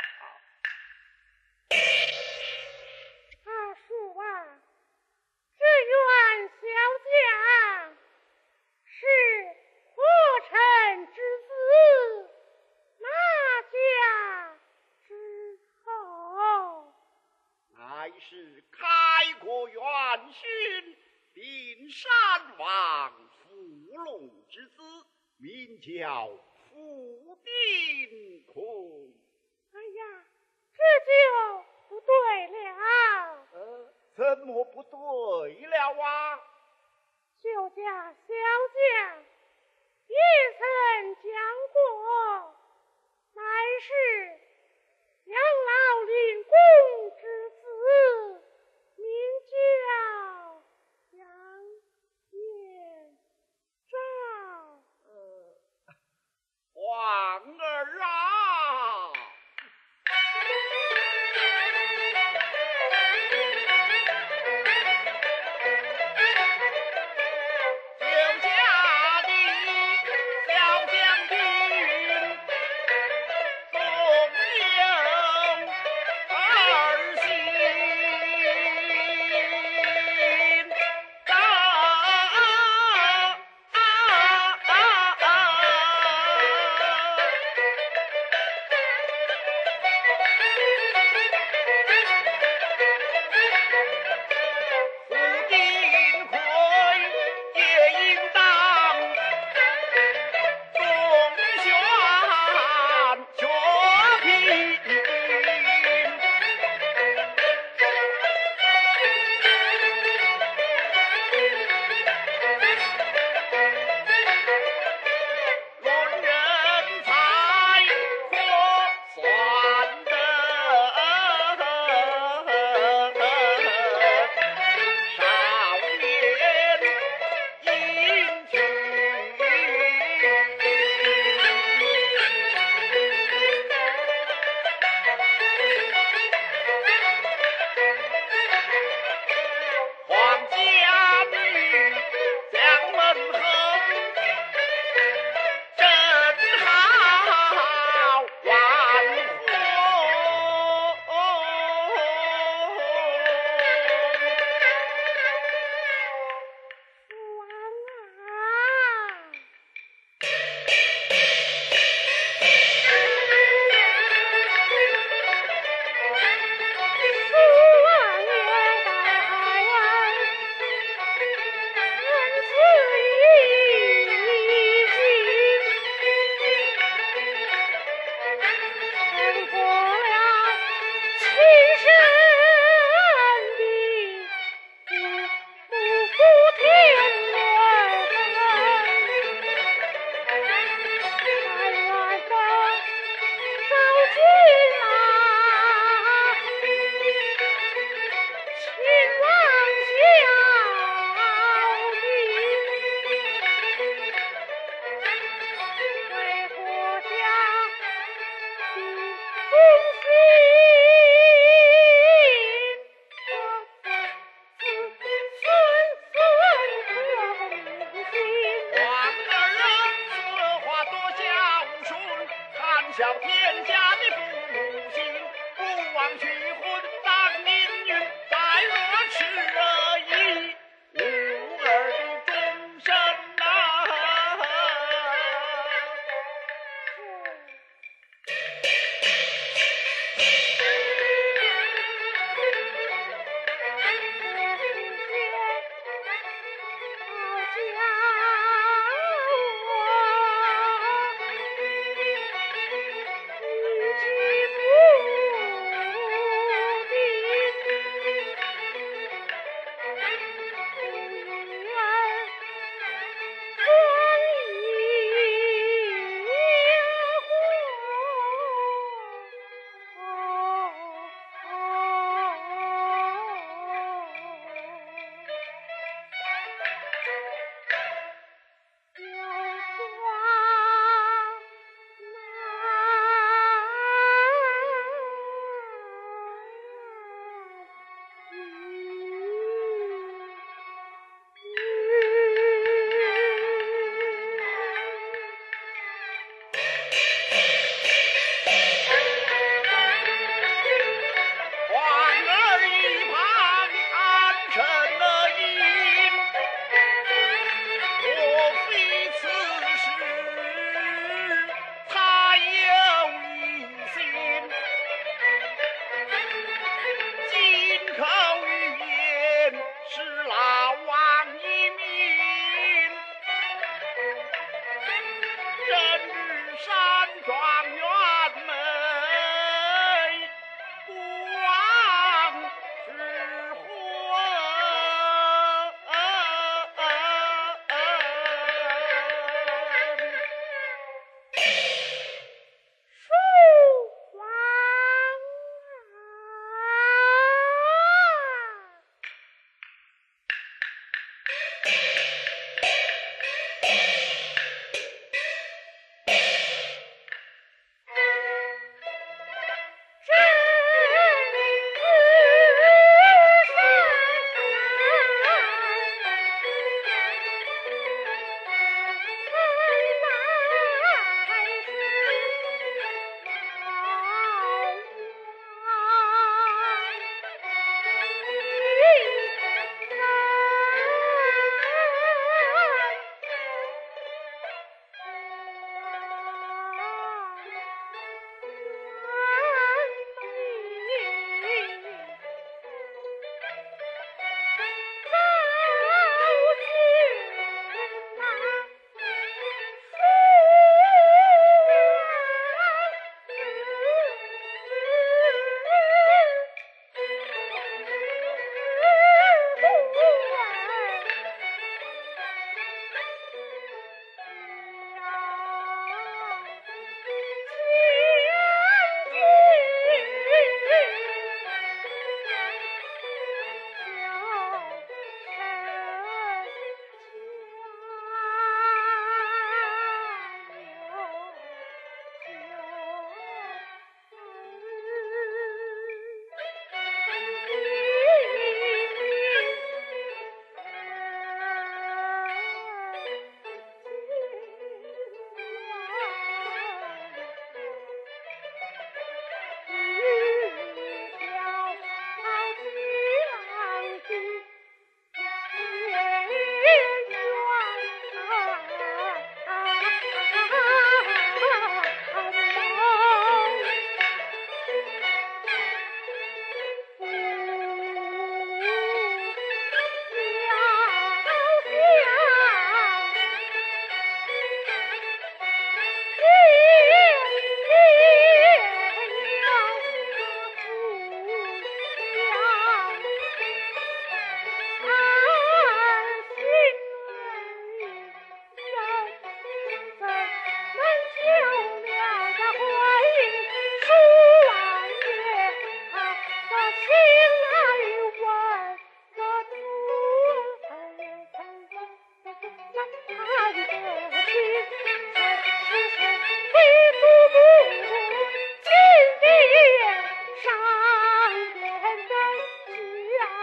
父王，这员小将是何臣之子，哪家之后？ 乃是开国元勋并山王伏龙之子，名叫傅丁孔。 哎呀，这就不对了。 怎么不对了啊？ 旧家小将也曾讲过，乃是杨老令公之子，名叫杨延昭。 皇儿啊！旧家的小将军，总有儿媳。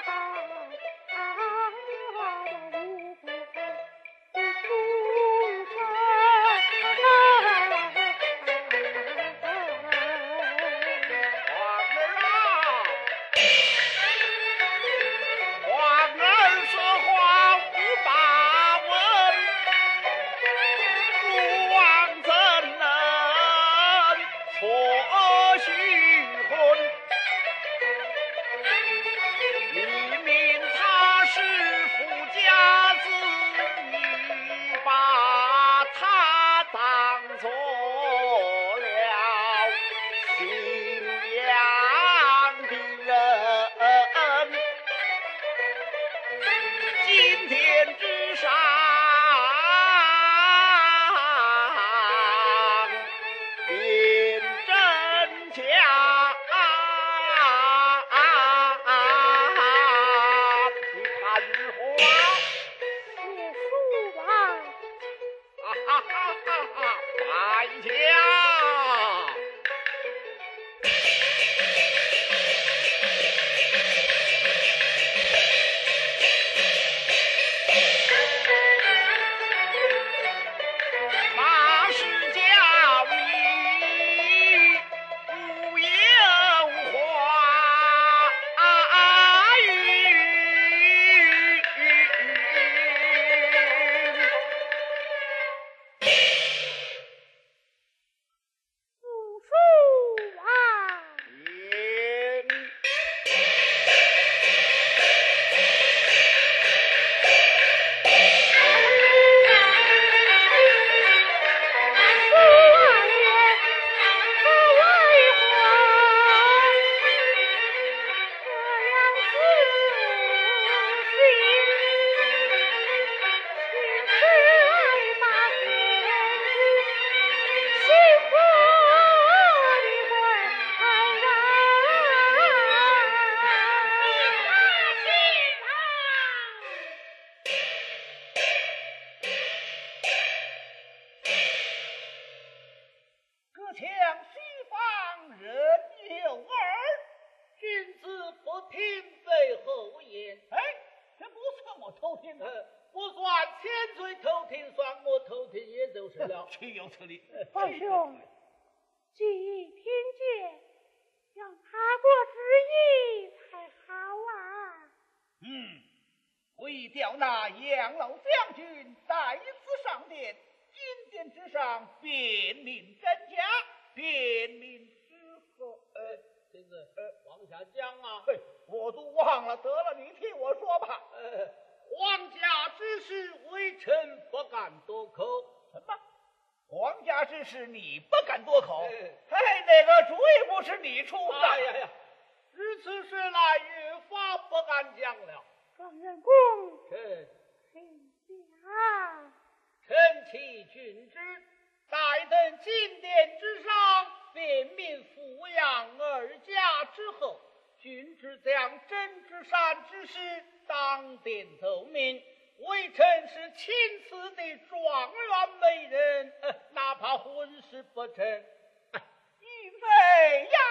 岂有此理！ 皇兄，既听见，要他国之意才好啊。 为调那杨老将军再次上殿，金殿之上辨明真假，辨明是何？ 这个往下讲啊。 我都忘了，得了，你替我说吧。 皇家之事，微臣不敢多口。 什么？皇家之事你不敢多口？那个主意不是你出的。 哎呀，如此说来，越发不敢讲了。 状元公，请讲。 臣启郡之，待等金殿之上辨明抚养二家之后，郡之将甄之山之事当殿奏明。微臣是钦此的状元美人，哪怕婚事不成， 玉妃呀！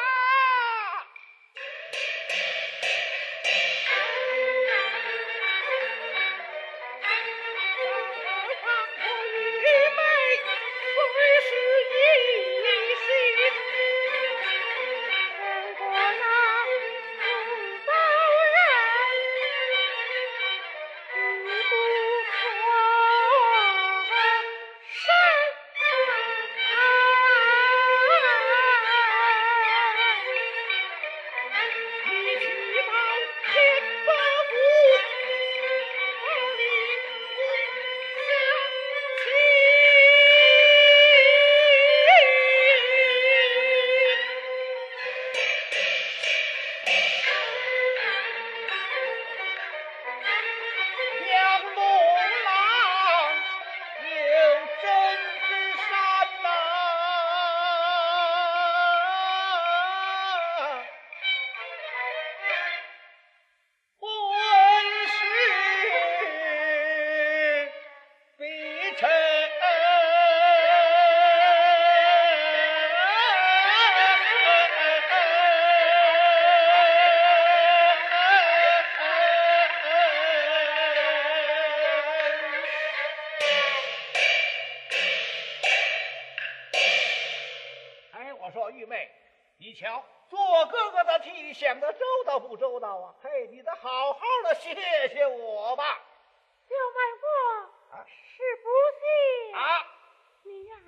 妹，你瞧，做哥哥的替你想的周到不周到啊？嘿，你得好好的谢谢我吧。 小卖我是不信啊， 你呀。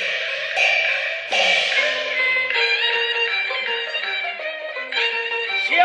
小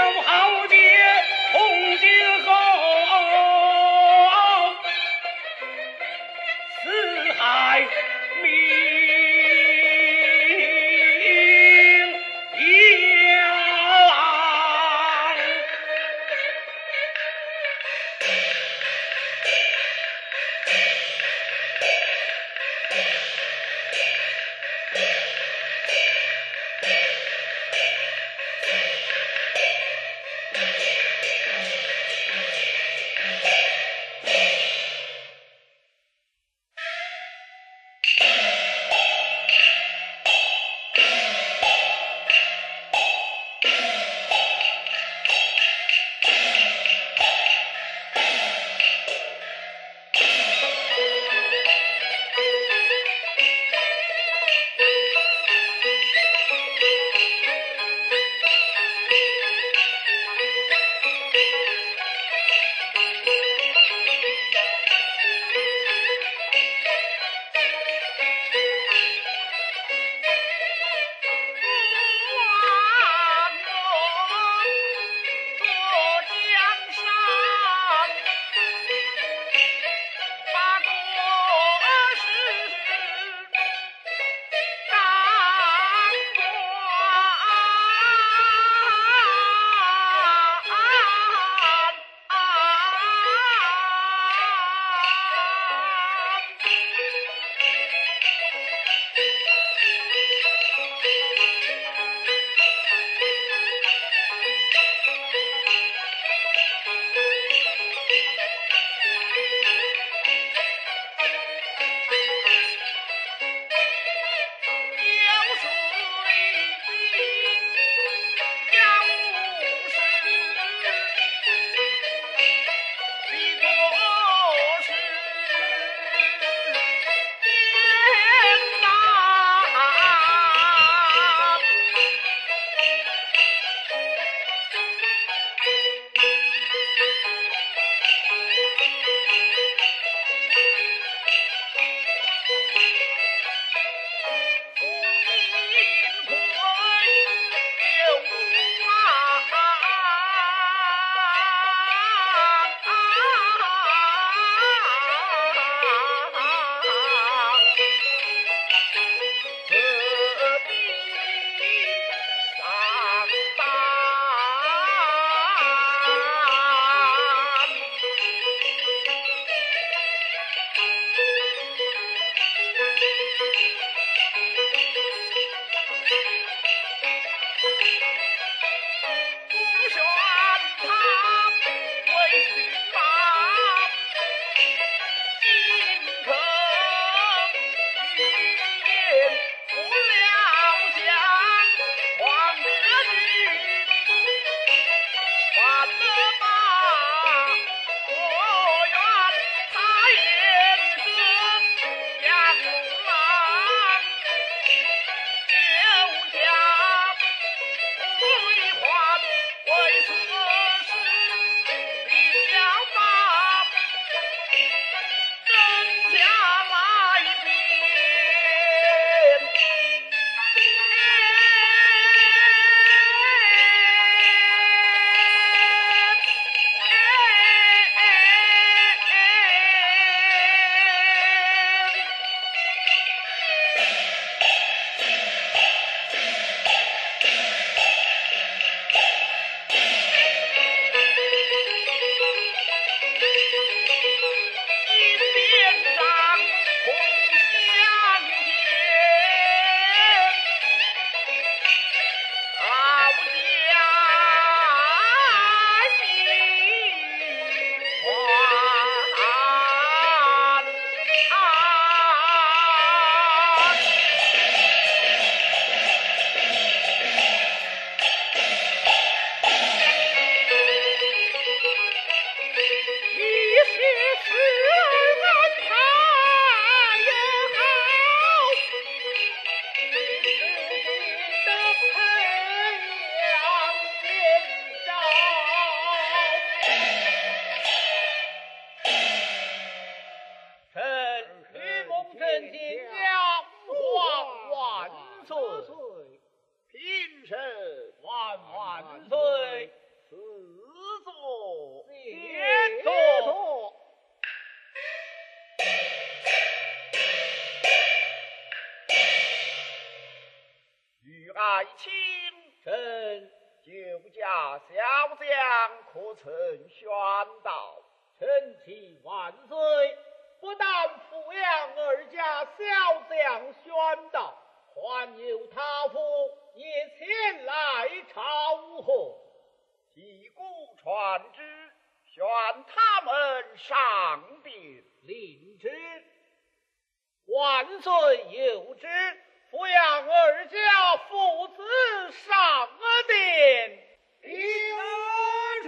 爱卿， 臣救驾小将可曾宣道？ 臣启万岁，不但抚养二家小将宣道，还有他父也前来朝贺。 击鼓传旨，宣他们上殿。 令之。万岁有旨，抚养二家父子上殿。 有旨。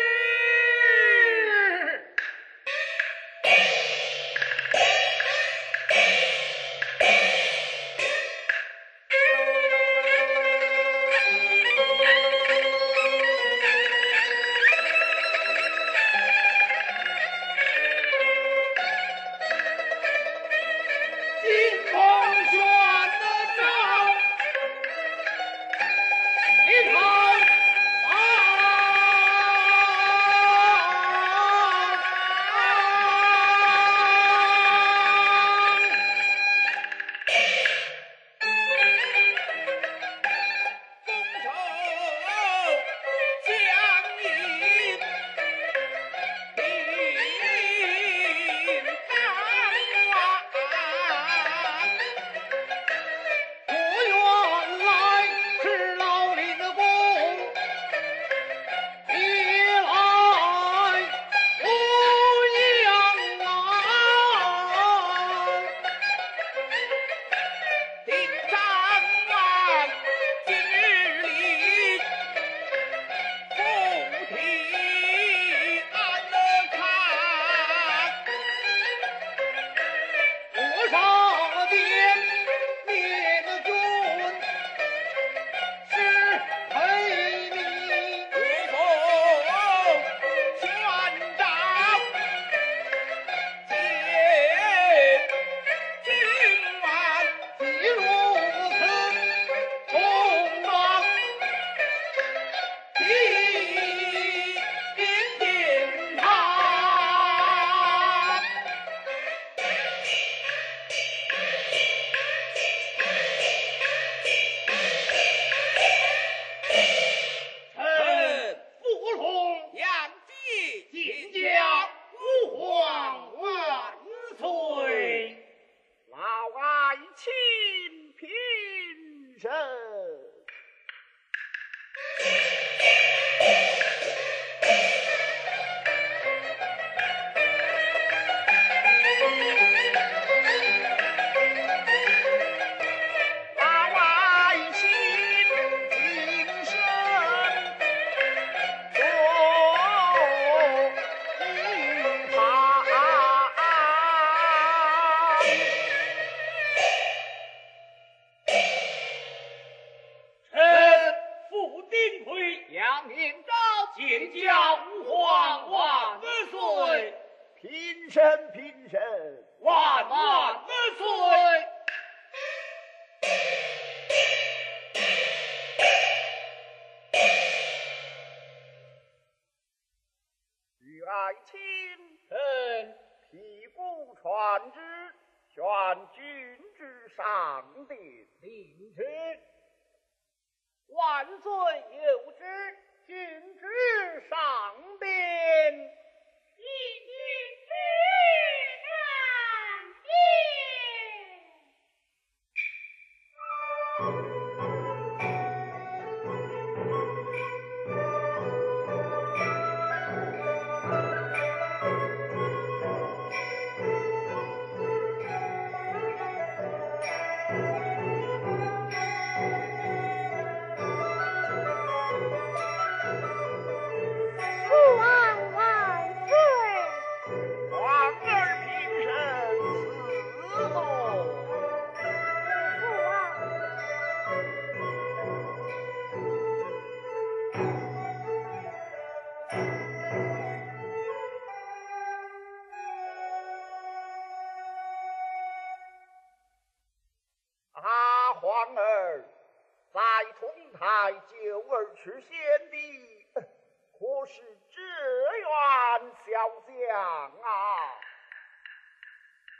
皇儿在同台救儿去先帝，可是这员小将啊？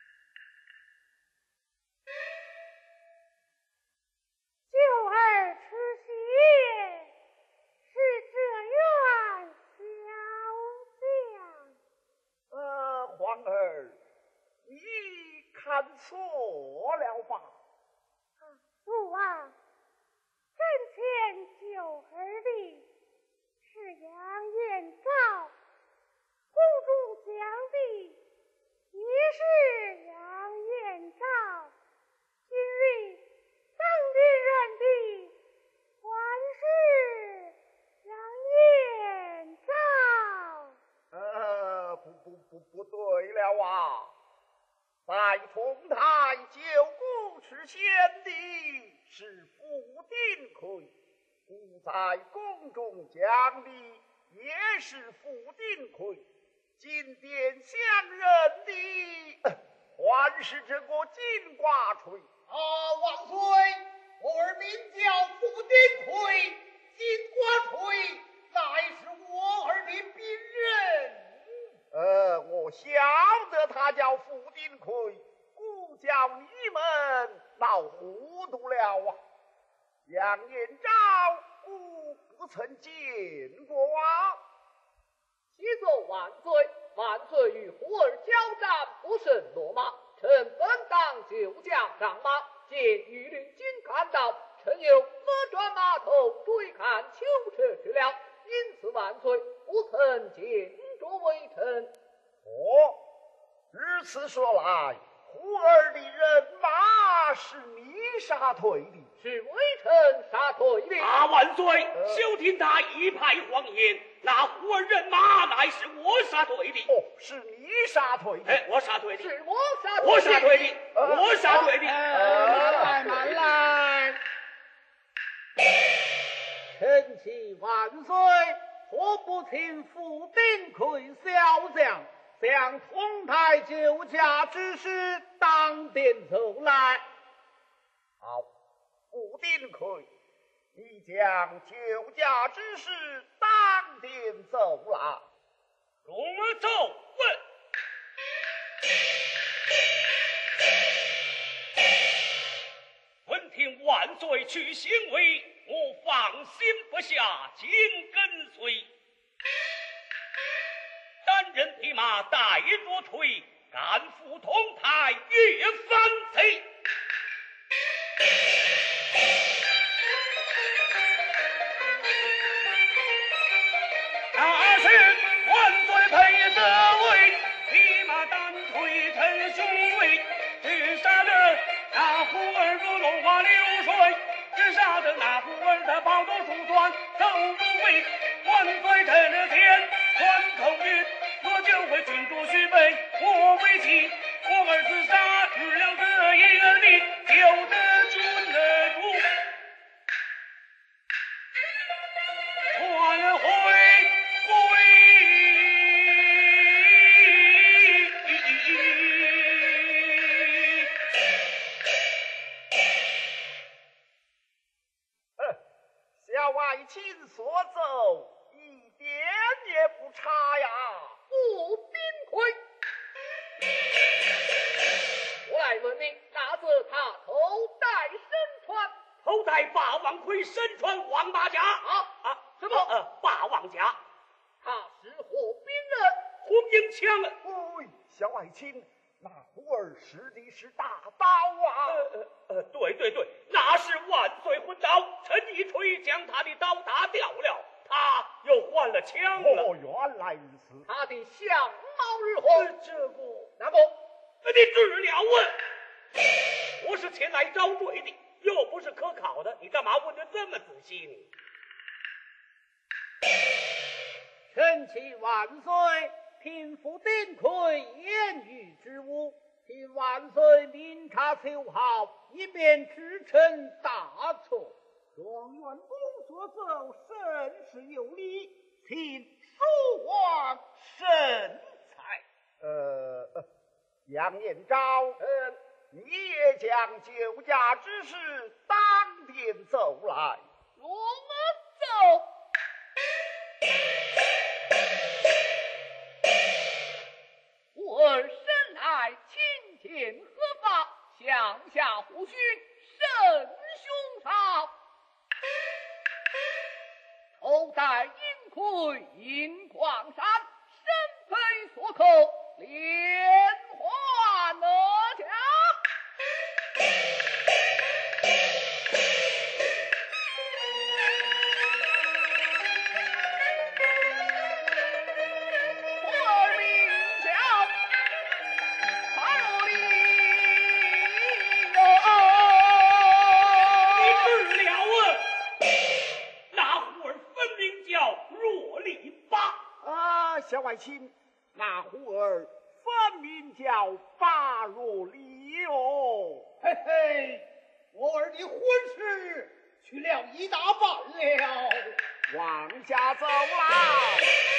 救儿去犯错了吧？ 父王，阵前九儿的是杨延昭，宫中讲的也是杨延昭，今日当地人的还是杨延昭。 不对了啊！在同台九顾之前的是傅丁奎，故在宫中讲的也是傅丁奎。今殿相认的还是这个金瓜锤。 万岁！我儿名叫傅丁奎，金瓜锤乃是我儿的兵人。 我晓得他叫傅丁奎，故叫你们闹糊涂了啊！杨延昭故不曾见过啊！ 启奏万岁，万岁与胡儿交战不慎落马，臣本当就驾上马，见御林军赶到，臣又左转马头追看囚车去了，因此万岁不曾见着微臣。 如此说来，胡儿的人马是你杀退的， 是微臣杀退的。 万岁！休听他一派谎言，那胡儿人马乃是我杀退的。 是你杀退的。 我杀退的。 是我杀退的。 我杀退的。我杀退的。 慢来！ 臣启万岁，何不请傅丁奎小将将同台救驾之事当殿奏来？好，傅丁奎，你将救驾之事当殿奏来。 容我奏问。闻听万岁去行为，我放心不下，紧跟随。单人匹马带着锤，赶赴同台越反贼。那是万岁配得位，匹马单推陈雄伟，只杀得那胡儿如落花流水，只杀得那胡儿的抱头鼠窜走如飞。万岁臣的天传口谕，我就会君主许备，我为妻，我儿自杀去了这一人力，就得君儿主传回归。 小爱卿所奏一点也不差呀。 傅丁奎，我来问你，哪则他头戴身穿？ 头戴霸王盔，身穿黄马甲。 什么？ 霸王甲。 他是何兵人？ 红缨枪。 小爱卿，那胡儿使的是大刀啊！ 对，那是万岁魂刀，臣一锤将他的刀打掉了，他又换了枪了。 原来如此。 他的相貌如何？哪个？ 你只了问，我是前来招赘的，又不是可考的，你干嘛问得这么仔细呢？ 臣启万岁，贫妇丁奎言语之误，请万岁明察秋毫，以免知臣大错。状元公所奏甚是有理，请恕王审裁。杨延昭，你也将救驾之事当殿奏来。 容我奏。我儿生来勤俭合法，向下胡须甚凶残，头戴银盔银矿山，身披锁扣莲花哪吒。 帅亲，那虎儿分明叫巴若离哦。 嘿嘿，我儿的婚事去了一大半了， 往家走啦。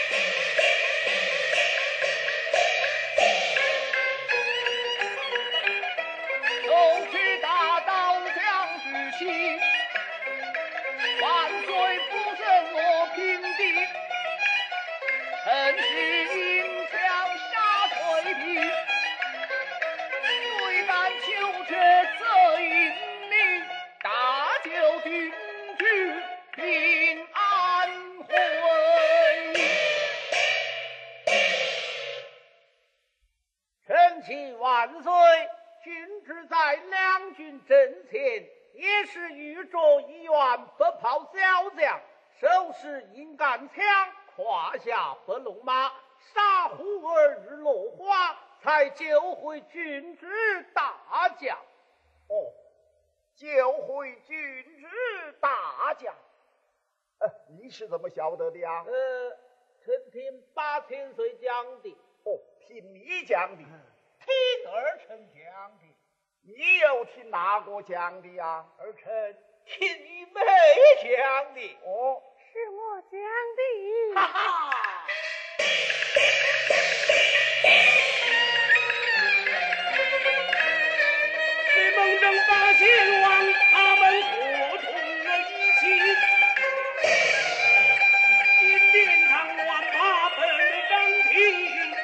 走去大刀将之妻，万岁不胜落平地，臣是银枪杀退敌，虽敢求却则引你，大救君主平安回。 臣启万岁！君旨在两军阵前，也是御着一员不跑小将，手持银杆枪，胯下不龙马，杀虎儿日落花，才救回君之大将。哦，救回君之大将。你是怎么晓得的呀？臣听8000岁讲的。哦，听你讲的。 听儿臣讲的。 你又听哪个讲的呀？ 儿臣听你妹讲的。 哦， 是我讲的。 哈哈。 是蒙正八贤王，他们合同了一气，金殿上万马奔张庭，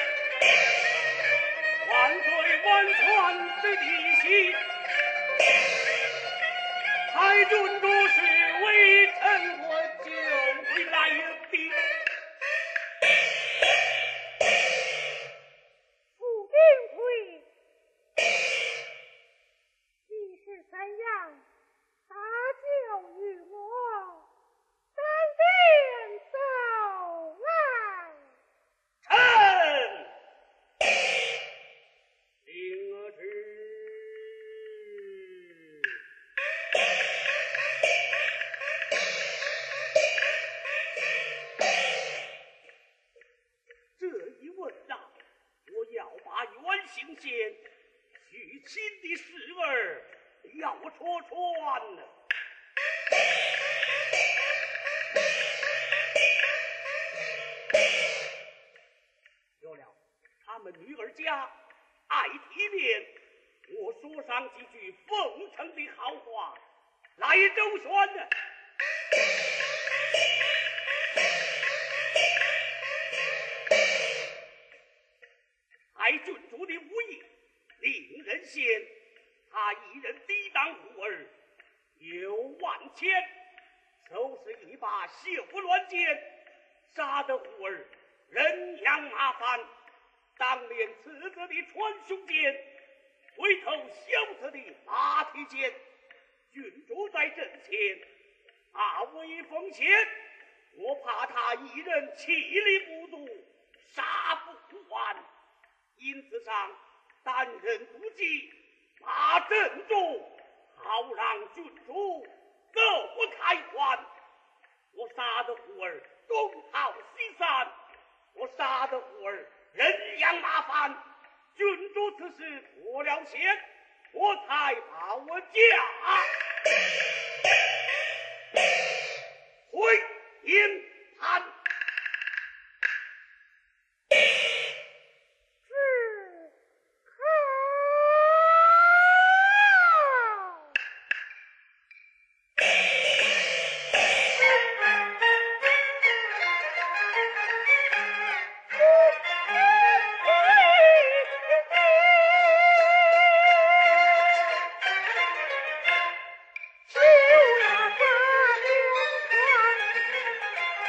万岁万传之地息，太君主是为臣我救回来的。 傅定会你是怎样大救于我？当便走来。 臣领旨。这一问呐，我要把袁行贤许亲的事儿要戳穿了。有了，他们女儿家爱体面，我说上几句奉承的好话来周旋呢。太君主的武艺令人羡，他一人抵挡虎儿有万千，收拾一把秀乱剑，杀得虎儿人仰马翻，当年刺子的穿胸剑，回头小子的马蹄剑，君主在阵前大为奉献，我怕他一人气力不足，杀不完，因此上担任不济，把阵中，好让君主走不开关。我杀得虎儿东逃西散，我杀得虎儿人仰马翻，君主此时脱了险，我才把我家回营盘。 就那个流传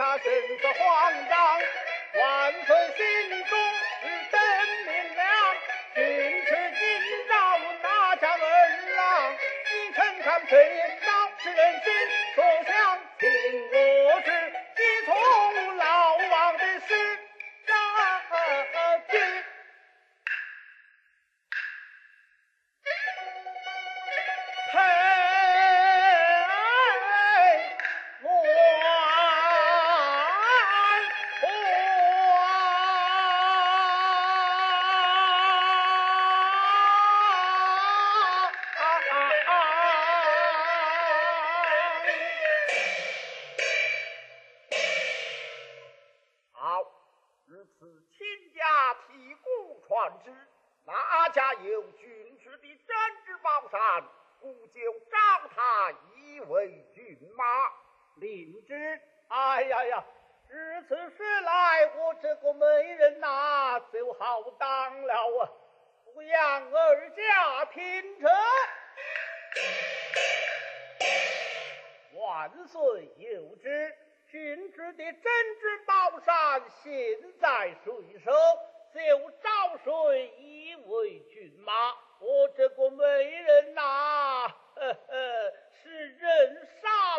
那神色慌张，万岁心中是真明亮，君吃今朝那家恩郎，一臣看陈延昭是人心所向，请我是一从老王的使上去。 好，如此亲家剔骨传旨，哪家有军师的真知宝山，故就召他一为骏马。 领旨。哎呀呀，如此说来，我这个媒人呐，就好当了啊！不让二家听着。万岁有旨，君主的真知宝山现在谁手，就召谁一为骏马。我这个媒人呐，是人杀